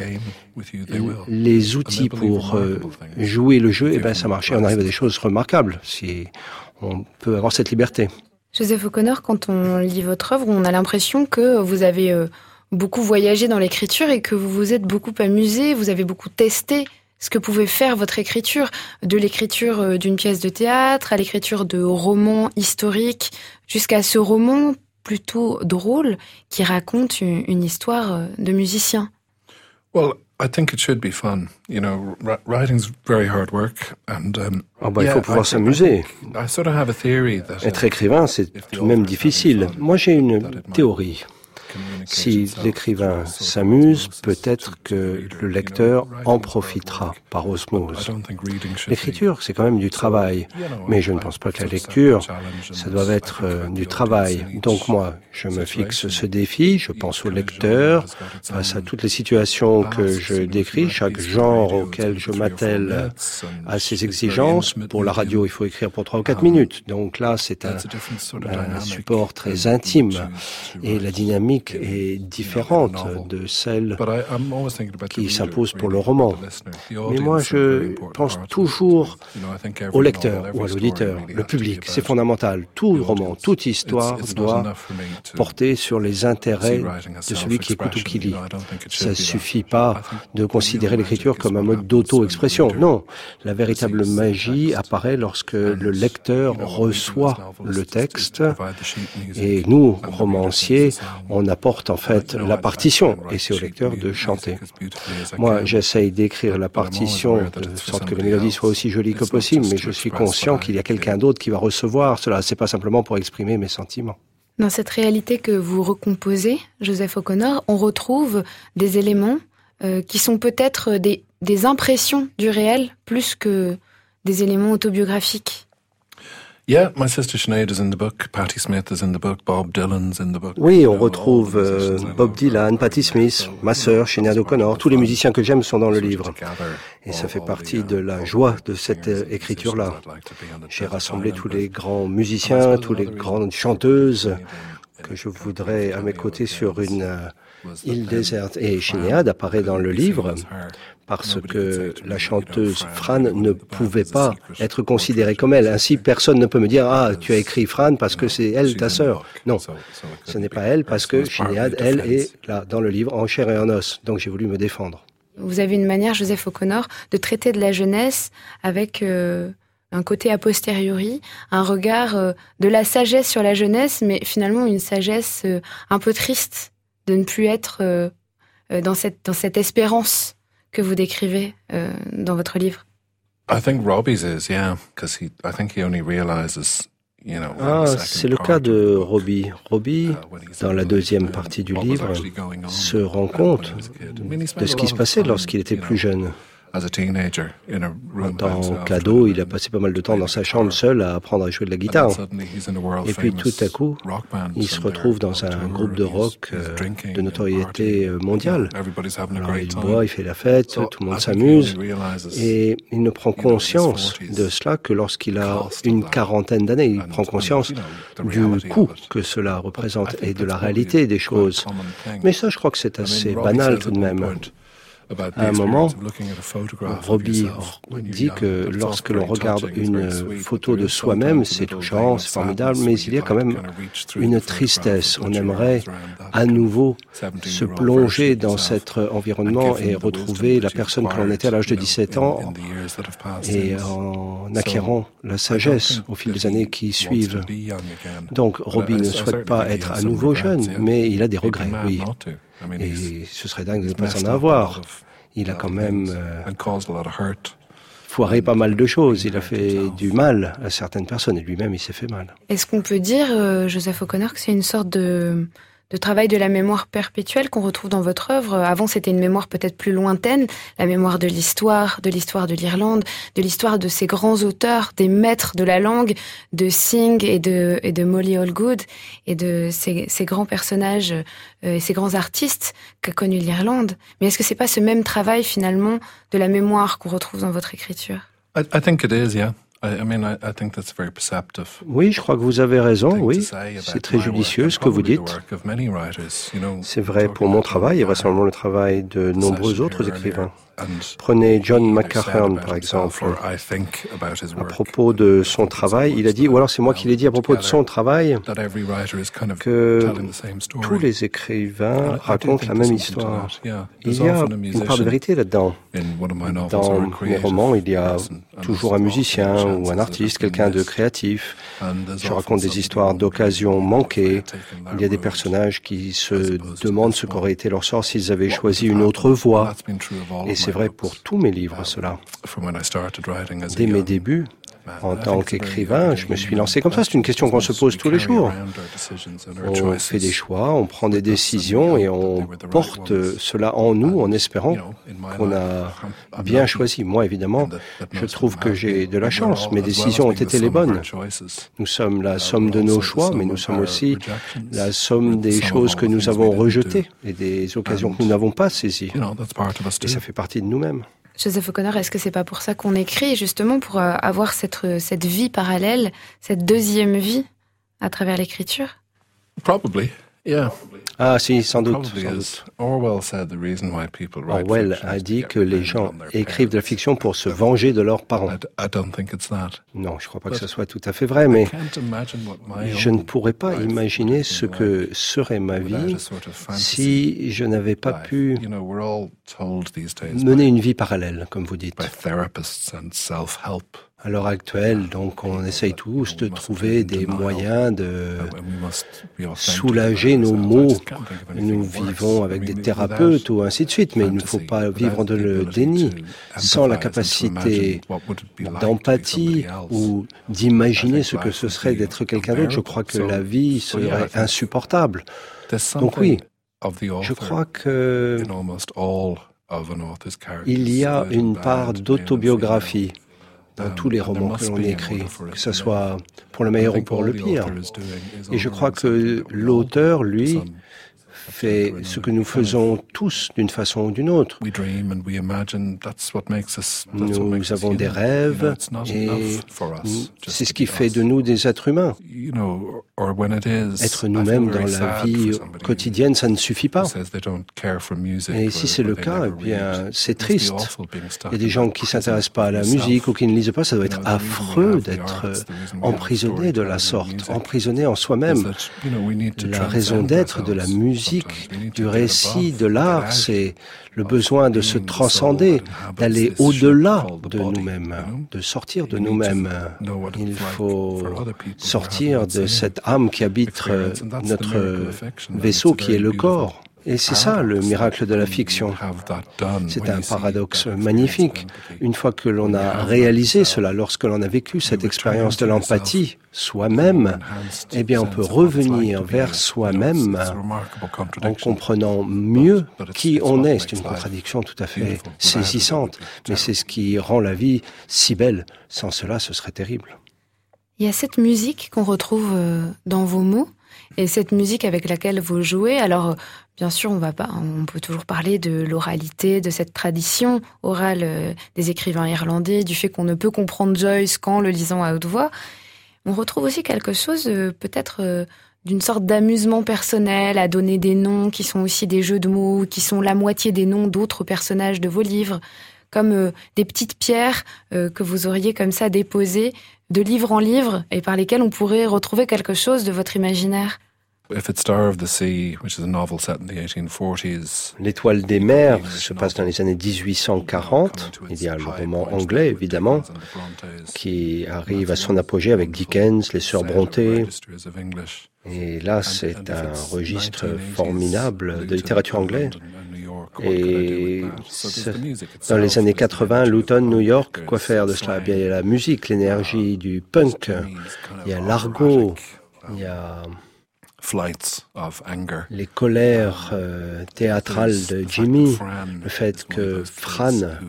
les outils pour jouer le jeu, eh ben ça marche. Et on arrive à des choses remarquables si on peut avoir cette liberté. Joseph O'Connor, quand on lit votre œuvre, on a l'impression que vous avez beaucoup voyagé dans l'écriture et que vous vous êtes beaucoup amusé, vous avez beaucoup testé ce que pouvait faire votre écriture, de l'écriture d'une pièce de théâtre à l'écriture de romans historiques, jusqu'à ce roman plutôt drôle qui raconte une histoire de musicien. I think it should be fun. You know, writing's very hard work and il faut pouvoir s'amuser. Être écrivain, c'est tout de même difficile. Moi, j'ai une théorie. Si l'écrivain s'amuse, peut-être que le lecteur en profitera par osmose. L'écriture, c'est quand même du travail, mais je ne pense pas que la lecture, ça doit être du travail. Donc moi, je me fixe ce défi, je pense au lecteur, face à toutes les situations que je décris, chaque genre auquel je m'attelle a ses exigences. Pour la radio, il faut écrire pour 3 ou 4 minutes. Donc là, c'est un support très intime et la dynamique est différente de celle qui s'impose pour le roman. Mais moi, je pense toujours au lecteur ou à l'auditeur, le public. C'est fondamental. Tout roman, toute histoire doit porter sur les intérêts de celui qui écoute ou qui lit. Ça ne suffit pas de considérer l'écriture comme un mode d'auto-expression. Non, la véritable magie apparaît lorsque le lecteur reçoit le texte et nous, romanciers, on apporte en fait la partition et c'est au lecteur de chanter. Moi, j'essaye d'écrire la partition de sorte que les mélodies soient aussi jolies que possible, mais je suis conscient qu'il y a quelqu'un d'autre qui va recevoir cela. C'est pas simplement pour exprimer mes sentiments. Dans cette réalité que vous recomposez, Joseph O'Connor, on retrouve des éléments qui sont peut-être des impressions du réel plus que des éléments autobiographiques. Oui, on retrouve Bob Dylan, Patti Smith, ma sœur, Sinéad O'Connor. Tous les musiciens que j'aime sont dans le livre. Et ça fait partie de la joie de cette écriture-là. J'ai rassemblé tous les grands musiciens, toutes les grandes chanteuses que je voudrais à mes côtés sur une île déserte. Et Sinéad apparaît dans le livre parce que la chanteuse Fran ne pouvait pas être considérée comme elle. Ainsi, personne ne peut me dire « Ah, tu as écrit Fran parce que c'est elle, ta sœur ». Non, ce n'est pas elle parce que Sinéad, elle, est là, dans le livre, en chair et en os. Donc j'ai voulu me défendre. Vous avez une manière, Joseph O'Connor, de traiter de la jeunesse avec un côté a posteriori, un regard de la sagesse sur la jeunesse, mais finalement une sagesse un peu triste de ne plus être dans cette espérance que vous décrivez dans votre livre. C'est le cas de Robbie. Robbie, dans la deuxième partie du livre, se rend compte de ce qui se passait lorsqu'il était plus jeune. En tant qu'ado, il a passé pas mal de temps dans sa chambre seul à apprendre à jouer de la guitare. Et puis tout à coup, il se retrouve dans un groupe de rock de notoriété mondiale. Alors, il boit, il fait la fête, tout le monde s'amuse. Et il ne prend conscience de cela que lorsqu'il a une quarantaine d'années. Il prend conscience du coût que cela représente et de la réalité des choses. Mais ça, je crois que c'est assez banal tout de même. À un moment, Robbie dit que lorsque l'on regarde une photo de soi-même, c'est touchant, c'est formidable, mais il y a quand même une tristesse. On aimerait à nouveau se plonger dans cet environnement et retrouver la personne que l'on était à l'âge de 17 ans et en acquérant la sagesse au fil des années qui suivent. Donc, Robbie ne souhaite pas être à nouveau jeune, mais il a des regrets, oui. Et ce serait dingue de ne pas en avoir. Il a quand même foiré pas mal de choses. Il a fait du mal à certaines personnes et lui-même, il s'est fait mal. Est-ce qu'on peut dire, Joseph O'Connor, que c'est une sorte de travail de la mémoire perpétuelle qu'on retrouve dans votre œuvre? Avant, c'était une mémoire peut-être plus lointaine, la mémoire de l'histoire de l'Irlande, de l'histoire de ces grands auteurs, des maîtres de la langue, de Synge et de Molly Allgood, et de ces grands personnages, ces grands artistes qu'a connu l'Irlande. Mais est-ce que c'est pas ce même travail, finalement, de la mémoire qu'on retrouve dans votre écriture? I think it is, yeah. Oui, je crois que vous avez raison, oui. C'est très judicieux ce que vous dites. C'est vrai pour mon travail et vraisemblablement le travail de nombreux autres écrivains. Prenez John McCahern, par exemple. À propos de son travail, il a dit, ou alors c'est moi qui l'ai dit à propos de son travail, que tous les écrivains racontent la même histoire. Il y a une part de vérité là-dedans. Dans mes romans, il y a toujours un musicien ou un artiste, quelqu'un de créatif. Je raconte des histoires d'occasions manquées. Il y a des personnages qui se demandent ce qu'aurait été leur sort s'ils avaient choisi une autre voie. Et c'est vrai pour tous mes livres, cela. Dès mes débuts, en tant qu'écrivain, je me suis lancé comme ça. C'est une question qu'on se pose tous les jours. On fait des choix, on prend des décisions et on porte cela en nous en espérant qu'on a bien choisi. Moi, évidemment, je trouve que j'ai de la chance. Mes décisions ont été les bonnes. Nous sommes la somme de nos choix, mais nous sommes aussi la somme des choses que nous avons rejetées et des occasions que nous n'avons pas saisies. Et ça fait partie de nous-mêmes. Joseph O'Connor, est-ce que c'est pas pour ça qu'on écrit, justement pour avoir cette vie parallèle, cette deuxième vie à travers l'écriture? Probably, yeah. Ah si, sans doute. Orwell a dit que les gens écrivent de la fiction pour se venger de leurs parents. Non, je ne crois pas que ce soit tout à fait vrai, mais je ne pourrais pas imaginer ce que serait ma vie si je n'avais pas pu mener une vie parallèle, comme vous dites. À l'heure actuelle, donc, on essaye tous de trouver des moyens de soulager nos maux. Nous vivons avec des thérapeutes ou ainsi de suite, mais il ne faut pas vivre de le déni. Sans la capacité d'empathie ou d'imaginer ce que ce serait d'être quelqu'un d'autre, je crois que la vie serait insupportable. Donc oui, je crois que il y a une part d'autobiographie dans tous les romans que l'on écrit, que ce soit pour le meilleur ou pour le pire. Et je crois que l'auteur, lui, fait ce que nous faisons tous d'une façon ou d'une autre. Nous avons des rêves et c'est ce qui fait de nous des êtres humains. Être nous-mêmes dans la vie quotidienne, ça ne suffit pas. Et si c'est le cas, eh bien, c'est triste. Il y a des gens qui ne s'intéressent pas à la musique ou qui ne lisent pas. Ça doit être affreux d'être emprisonné de la sorte, emprisonné en soi-même. La raison d'être de la musique, du récit, de l'art, c'est le besoin de se transcender, d'aller au-delà de nous-mêmes, de sortir de nous-mêmes. Il faut sortir de cette âme qui habite notre vaisseau qui est le corps. Et c'est ça le miracle de la fiction. C'est un paradoxe magnifique. Une fois que l'on a réalisé cela, lorsque l'on a vécu cette expérience de l'empathie soi-même, eh bien on peut revenir vers soi-même en comprenant mieux qui on est. C'est une contradiction tout à fait saisissante, mais c'est ce qui rend la vie si belle. Sans cela, ce serait terrible. Il y a cette musique qu'on retrouve dans vos mots. Et cette musique avec laquelle vous jouez, alors bien sûr on peut toujours parler de l'oralité, de cette tradition orale des écrivains irlandais, du fait qu'on ne peut comprendre Joyce qu'en le lisant à haute voix. On retrouve aussi quelque chose peut-être d'une sorte d'amusement personnel, à donner des noms qui sont aussi des jeux de mots, qui sont la moitié des noms d'autres personnages de vos livres, comme des petites pierres que vous auriez comme ça déposées de livre en livre et par lesquelles on pourrait retrouver quelque chose de votre imaginaire. L'Étoile des mers se passe dans les années 1840. Il y a le roman anglais, évidemment, qui arrive à son apogée avec Dickens, les Sœurs Brontë. Et là, c'est un registre formidable de littérature anglaise. Et dans les années 80, Luton, New York, quoi faire de cela? Bien, il y a la musique, l'énergie du punk, il y a l'argot, il y a les colères théâtrales de Jimmy, le fait que Fran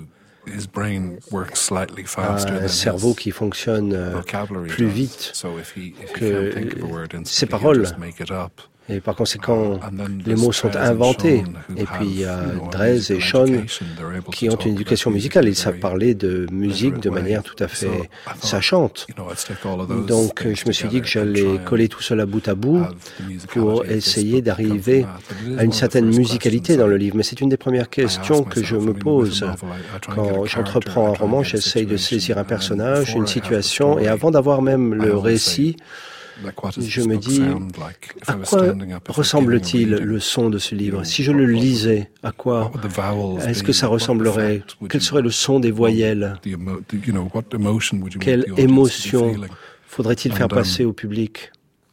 a un cerveau qui fonctionne plus vite que ses paroles. Et par conséquent, les mots sont inventés. Et puis il y a Dres et Sean qui ont une éducation musicale. Ils savent parler de musique de manière tout à fait sachante. Donc je me suis dit que j'allais coller tout cela bout à bout pour essayer d'arriver à une certaine musicalité dans le livre. Mais c'est une des premières questions que je me pose. Quand j'entreprends un roman, j'essaye de saisir un personnage, une situation, et avant d'avoir même le récit, je me dis, à quoi ressemble-t-il le son de ce livre? Si je le lisais, à quoi est-ce que ça ressemblerait? Quel serait le son des voyelles? Quelle émotion faudrait-il faire passer au public?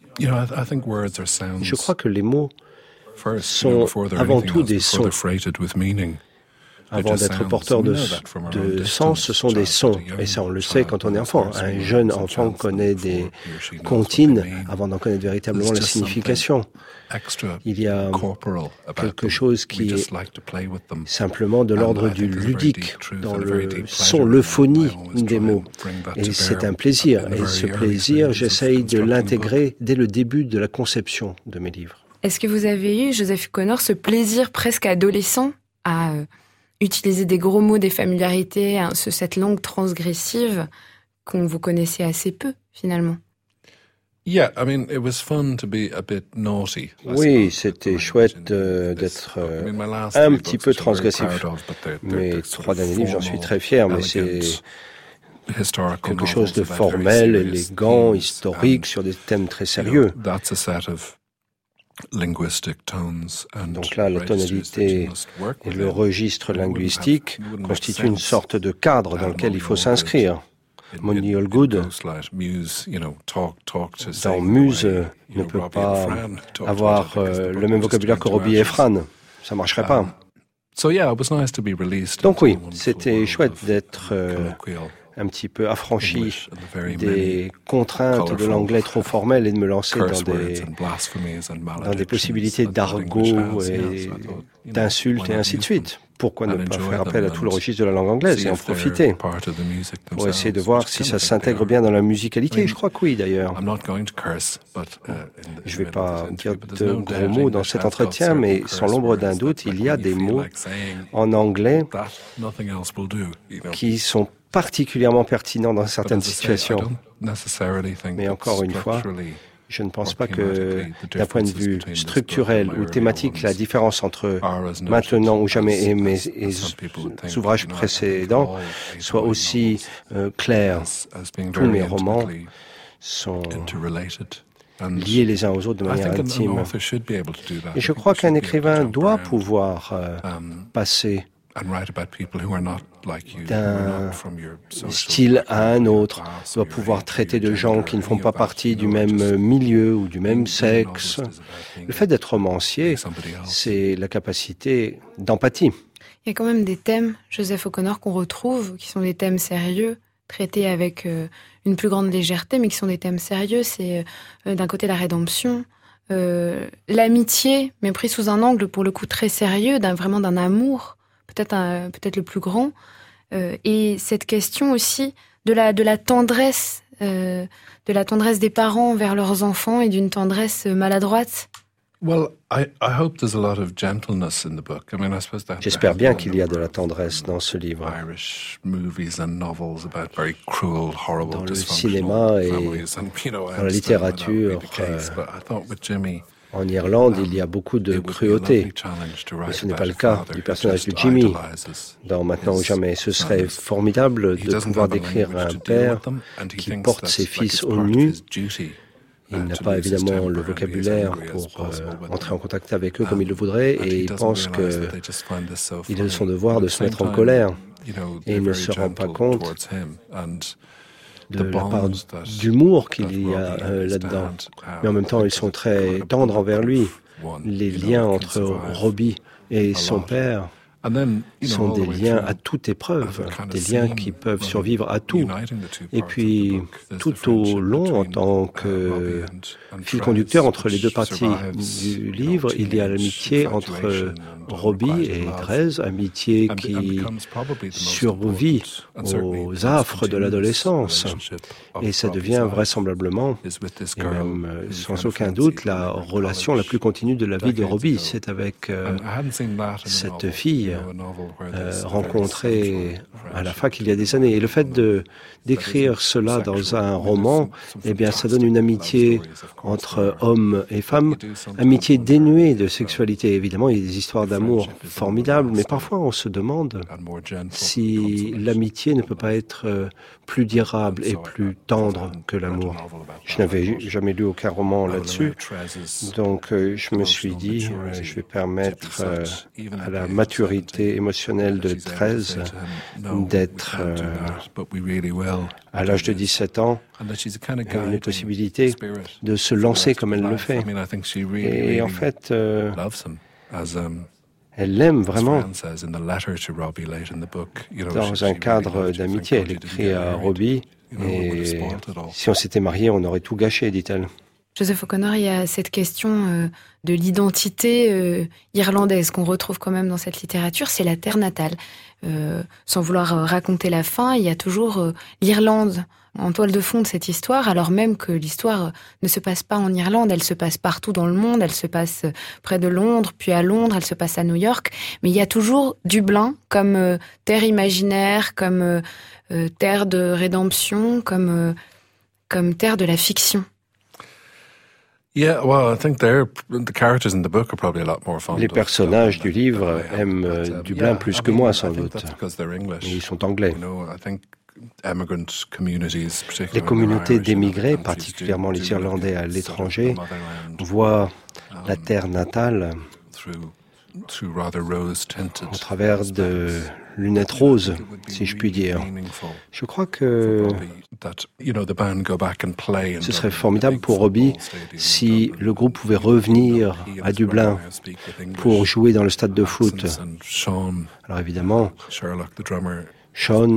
Je crois que les mots sont avant tout des sons. Avant d'être porteurs de sens, ce sont des sons. Et ça, on le sait quand on est enfant. Un jeune enfant connaît des comptines avant d'en connaître véritablement la signification. Il y a quelque chose qui est simplement de l'ordre du ludique, dans le son, l'euphonie des mots. Et c'est un plaisir. Et ce plaisir, j'essaye de l'intégrer dès le début de la conception de mes livres. Est-ce que vous avez eu, Joseph Connor, ce plaisir presque adolescent à utiliser des gros mots, des familiarités, cette langue transgressive qu'on vous connaissait assez peu, finalement? Oui, c'était chouette d'être un petit peu transgressif. Mes 3 derniers livres, j'en suis très fier, mais c'est quelque chose de formel, élégant, historique, sur des thèmes très sérieux. Donc là, la tonalité et le registre linguistique constituent une sorte de cadre dans lequel il faut s'inscrire. Monty Allgood, dans Muse, ne peut pas avoir le même vocabulaire que Robbie et Fran. Ça ne marcherait pas. Donc oui, c'était chouette d'être un petit peu affranchi des contraintes de l'anglais trop formel et de me lancer dans des possibilités d'argot et d'insultes et ainsi de suite. Pourquoi ne pas faire appel à tout le registre de la langue anglaise et en profiter pour essayer de voir si ça s'intègre bien dans la musicalité? Je crois que oui, d'ailleurs. Je ne vais pas dire de gros mots dans cet entretien, mais sans l'ombre d'un doute, il y a des mots en anglais qui sont particulièrement pertinents dans certaines situations. Mais encore une fois, je ne pense pas que, d'un point de vue structurel ou thématique, la différence entre Maintenant ou Jamais et mes ouvrages précédents soit aussi claire. Tous mes romans sont liés les uns aux autres de manière intime. Et je crois qu'un écrivain doit pouvoir passer d'un style à un autre, doit pouvoir traiter de gens qui ne font pas partie du même milieu ou du même sexe. Le fait d'être romancier, c'est la capacité d'empathie. Il y a quand même des thèmes, Joseph O'Connor, qu'on retrouve, qui sont des thèmes sérieux, traités avec une plus grande légèreté, mais qui sont des thèmes sérieux. C'est d'un côté la rédemption, l'amitié, mais pris sous un angle pour le coup très sérieux, vraiment d'un amour, peut-être le plus grand, et cette question aussi de la tendresse des parents vers leurs enfants et d'une tendresse maladroite J'espère bien qu'il y a de la tendresse dans ce livre. Dans le cinéma et dans la littérature, en Irlande, il y a beaucoup de cruauté. Mais ce n'est pas le cas du personnage de Jimmy dans Maintenant ou jamais. Ce serait formidable de pouvoir décrire un père qui porte ses fils au nu. Il n'a pas évidemment le vocabulaire pour entrer en contact avec eux comme il le voudrait et il pense qu'il est de son devoir de se mettre en colère. Et il ne se rend pas compte de la part d'humour qu'il y a là-dedans. Mais en même temps, ils sont très tendres envers lui. Les liens entre Robbie et son père sont des liens à toute épreuve, des liens qui peuvent survivre à tout. Et puis, tout au long, en tant que fil conducteur entre les deux parties du livre, il y a l'amitié entre Robbie et Thérèse, amitié qui survit aux affres de l'adolescence. Et ça devient vraisemblablement, et même sans aucun doute, la relation la plus continue de la vie de Robbie. C'est avec cette fille rencontrée à la fac il y a des années. Et le fait d'écrire cela dans un roman, eh bien, ça donne une amitié entre hommes et femmes, amitié dénuée de sexualité. Évidemment, il y a des histoires d'amour formidables, mais parfois on se demande si l'amitié ne peut pas être plus durable et plus tendre que l'amour. Je n'avais jamais lu aucun roman là-dessus, donc je me suis dit, je vais permettre à la maturité émotionnelle de 13 d'être à l'âge de 17 ans, une possibilité de se lancer comme elle le fait. Et en fait, elle l'aime vraiment. Dans un cadre d'amitié, elle écrit à Robbie, et si on s'était mariés, on aurait tout gâché, dit-elle. Joseph O'Connor, il y a cette question de l'identité irlandaise qu'on retrouve quand même dans cette littérature, c'est la terre natale. Sans vouloir raconter la fin, il y a toujours l'Irlande en toile de fond de cette histoire, alors même que l'histoire ne se passe pas en Irlande, elle se passe partout dans le monde, elle se passe près de Londres, puis à Londres, elle se passe à New York, mais il y a toujours Dublin comme terre imaginaire, comme terre de rédemption, comme terre de la fiction. Les personnages du livre aiment Dublin plus que moi, sans doute. Ils sont anglais. Les communautés d'émigrés, particulièrement les Irlandais à l'étranger, voient la terre natale au travers de lunettes roses, si je puis dire. Je crois que ce serait formidable pour Robbie si le groupe pouvait revenir à Dublin pour jouer dans le stade de foot. Alors évidemment, Sean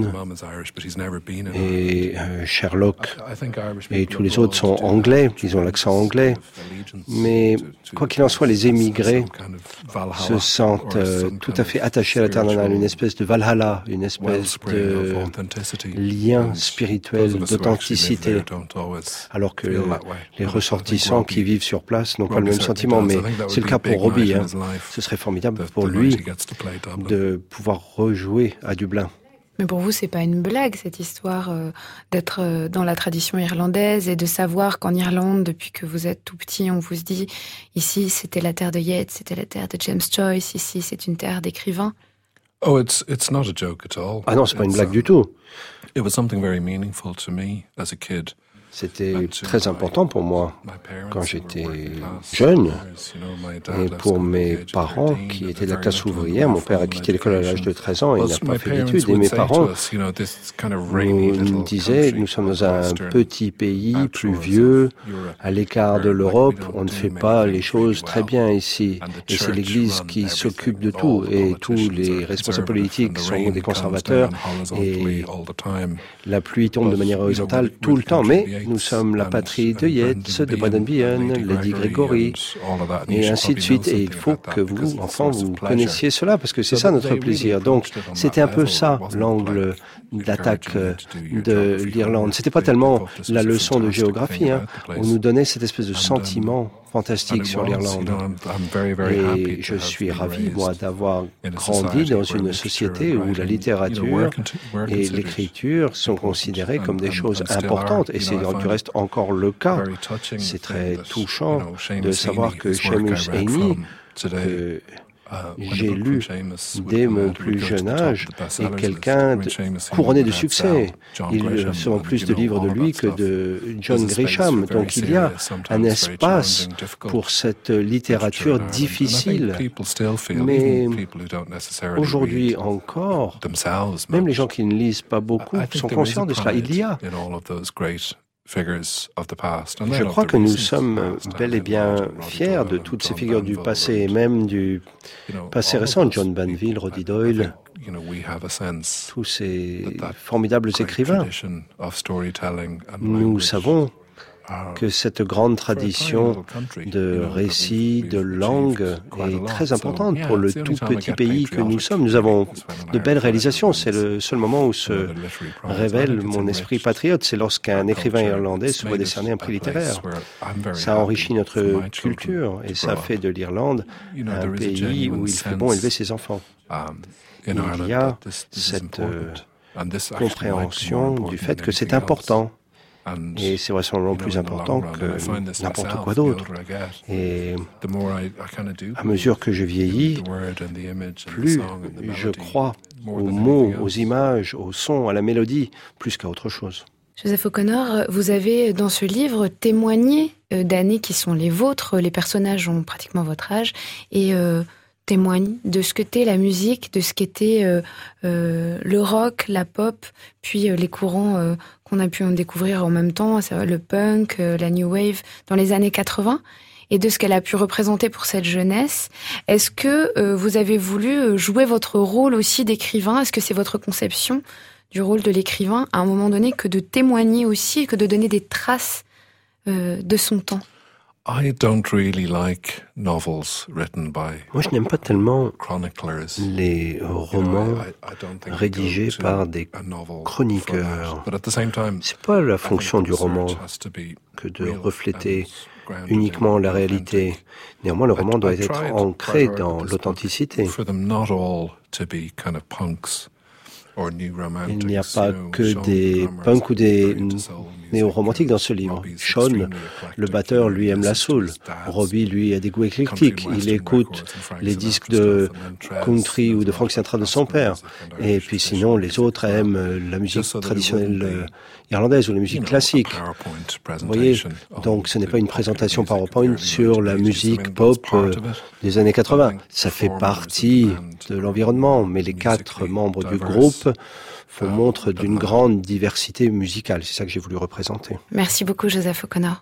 et Sherlock et tous les autres sont anglais, ils ont l'accent anglais, mais quoi qu'il en soit, les émigrés se sentent tout à fait attachés à la terre natale, une espèce de Valhalla, une espèce de lien spirituel, d'authenticité, alors que les ressortissants qui vivent sur place n'ont pas le même sentiment, mais c'est le cas pour Robbie. Ce serait formidable pour lui de pouvoir rejouer à Dublin. Mais pour vous, c'est pas une blague, cette histoire d'être dans la tradition irlandaise et de savoir qu'en Irlande, depuis que vous êtes tout petit, on vous dit ici, c'était la terre de Yeats, c'était la terre de James Joyce, ici, c'est une terre d'écrivains. Oh, it's not a joke at all. Ah non, c'est pas une blague du tout. It was something very meaningful to me as a kid. C'était très important pour moi quand j'étais jeune et pour mes parents qui étaient de la classe ouvrière. Mon père a quitté l'école à l'âge de 13 ans et il n'a pas fait d'études. Et mes parents nous disaient, nous sommes dans un petit pays pluvieux, à l'écart de l'Europe, on ne fait pas les choses très bien ici. Et c'est l'Église qui s'occupe de tout et tous les responsables politiques sont des conservateurs et la pluie tombe de manière horizontale tout le temps. Mais nous sommes la patrie de Yeats, de Braden Bion, Lady Gregory, et ainsi de suite. Et il faut que vous, enfants, vous connaissiez cela, parce que c'est ça notre plaisir. Donc, c'était un peu ça, l'angle d'attaque de l'Irlande. C'était pas tellement la leçon de géographie, On nous donnait cette espèce de sentiment fantastique sur l'Irlande. Et je suis ravi, moi, d'avoir grandi dans une société où la littérature et l'écriture sont considérées comme des choses importantes. Et c'est du reste encore le cas. C'est très touchant de savoir que Seamus Heaney, que j'ai lu dès mon plus jeune âge, est quelqu'un couronné de succès. Il se vend plus de livres de lui que de John Grisham. Donc il y a un espace pour cette littérature difficile. Mais aujourd'hui encore, même les gens qui ne lisent pas beaucoup sont conscients de cela. Il y a. Je crois que nous sommes bel et bien fiers de toutes ces figures du passé et même du passé récent, John Banville, Roddy Doyle, tous ces formidables écrivains. Nous savons que cette grande tradition de récits, de langue est très importante pour le tout petit pays que nous sommes. Nous avons de belles réalisations. C'est le seul moment où se révèle mon esprit patriote. C'est lorsqu'un écrivain irlandais se voit décerner un prix littéraire. Ça enrichit notre culture et ça fait de l'Irlande un pays où il fait bon élever ses enfants. Il y a cette compréhension du fait que c'est important. Et c'est vraisemblablement plus important que n'importe quoi d'autre. Et à mesure que je vieillis, plus je crois aux mots, aux images, au son, à la mélodie, plus qu'à autre chose. Joseph O'Connor, vous avez dans ce livre témoigné d'années qui sont les vôtres. Les personnages ont pratiquement votre âge et témoignent de ce qu'était la musique, de ce qu'était le rock, la pop, puis les courants qu'on a pu en découvrir en même temps, le punk, la new wave, dans les années 80, et de ce qu'elle a pu représenter pour cette jeunesse. Est-ce que vous avez voulu jouer votre rôle aussi d'écrivain ? Est-ce que c'est votre conception du rôle de l'écrivain, à un moment donné, que de témoigner aussi, et que de donner des traces de son temps ? Moi, je n'aime pas tellement les romans rédigés par des chroniqueurs. C'est pas la fonction du roman que de refléter uniquement la réalité. Néanmoins, le roman doit être ancré dans l'authenticité. Il n'y a pas que des punks ou des néo-romantiques dans ce livre. Sean, le batteur, lui aime la soul. Robbie, lui, a des goûts éclectiques. Il écoute les disques de country ou de Frank Sinatra de son père. Et puis sinon, les autres aiment la musique traditionnelle irlandaise ou la musique classique. Vous voyez, donc ce n'est pas une présentation PowerPoint sur la musique pop des années 80. Ça fait partie de l'environnement, mais les 4 membres du groupe font montre d'une grande diversité musicale. C'est ça que j'ai voulu représenter. Merci beaucoup, Joseph O'Connor.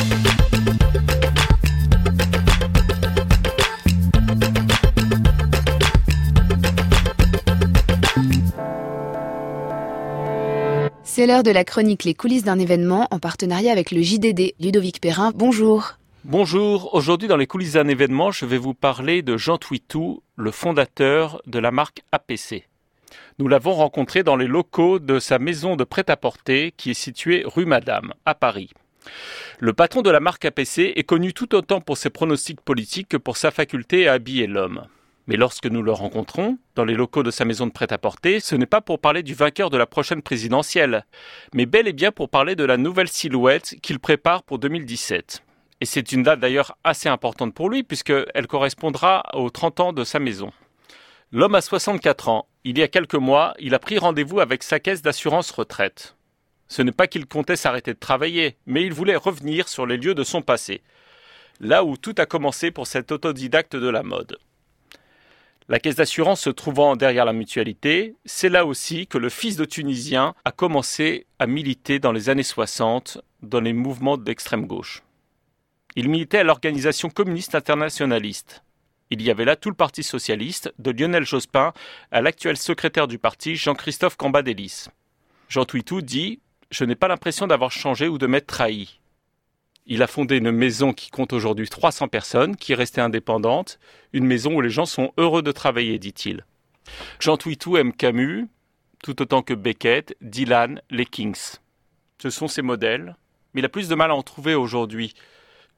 C'est l'heure de la chronique Les coulisses d'un événement en partenariat avec le JDD. Ludovic Perrin, bonjour. Bonjour, aujourd'hui dans les coulisses d'un événement, je vais vous parler de Jean Twitou, le fondateur de la marque APC. Nous l'avons rencontré dans les locaux de sa maison de prêt-à-porter qui est située rue Madame, à Paris. Le patron de la marque APC est connu tout autant pour ses pronostics politiques que pour sa faculté à habiller l'homme. Mais lorsque nous le rencontrons, dans les locaux de sa maison de prêt-à-porter, ce n'est pas pour parler du vainqueur de la prochaine présidentielle, mais bel et bien pour parler de la nouvelle silhouette qu'il prépare pour 2017. Et c'est une date d'ailleurs assez importante pour lui, puisqu'elle correspondra aux 30 ans de sa maison. L'homme a 64 ans. Il y a quelques mois, il a pris rendez-vous avec sa caisse d'assurance retraite. Ce n'est pas qu'il comptait s'arrêter de travailler, mais il voulait revenir sur les lieux de son passé. Là où tout a commencé pour cet autodidacte de la mode. La caisse d'assurance se trouvant derrière la mutualité, c'est là aussi que le fils de Tunisien a commencé à militer dans les années 60 dans les mouvements d'extrême gauche. Il militait à l'organisation communiste internationaliste. Il y avait là tout le parti socialiste, de Lionel Jospin à l'actuel secrétaire du parti, Jean-Christophe Cambadélis. Jean Twitou dit « Je n'ai pas l'impression d'avoir changé ou de m'être trahi ». Il a fondé une maison qui compte aujourd'hui 300 personnes, qui est restée indépendante, une maison où les gens sont heureux de travailler, dit-il. Jean Twitou aime Camus, tout autant que Beckett, Dylan, les Kings. Ce sont ses modèles, mais il a plus de mal à en trouver aujourd'hui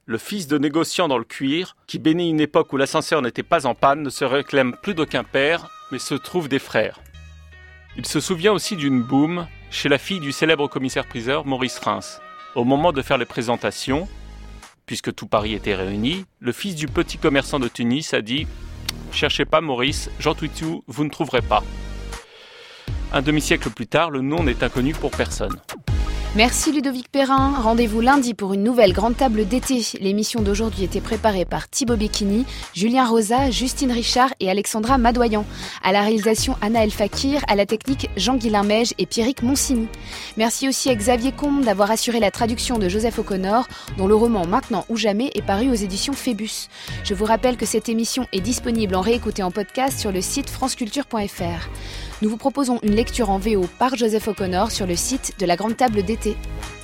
le fils de négociant dans le cuir, qui bénit une époque où l'ascenseur n'était pas en panne, ne se réclame plus d'aucun père, mais se trouve des frères. Il se souvient aussi d'une boum chez la fille du célèbre commissaire-priseur Maurice Reims. Au moment de faire les présentations, puisque tout Paris était réuni, le fils du petit commerçant de Tunis a dit « Cherchez pas Maurice, Jean Twitou, vous ne trouverez pas ». Un demi-siècle plus tard, le nom n'est inconnu pour personne. Merci Ludovic Perrin. Rendez-vous lundi pour une nouvelle grande table d'été. L'émission d'aujourd'hui était préparée par Thibaut Becchini, Julien Rosa, Justine Richard et Alexandra Madoyan. À la réalisation Anna El Fakir, à la technique Jean-Guilain Mège et Pierrick Moncini. Merci aussi à Xavier Combe d'avoir assuré la traduction de Joseph O'Connor, dont le roman Maintenant ou jamais est paru aux éditions Phébus. Je vous rappelle que cette émission est disponible en réécouté en podcast sur le site franceculture.fr. Nous vous proposons une lecture en VO par Joseph O'Connor sur le site de la Grande Table d'été.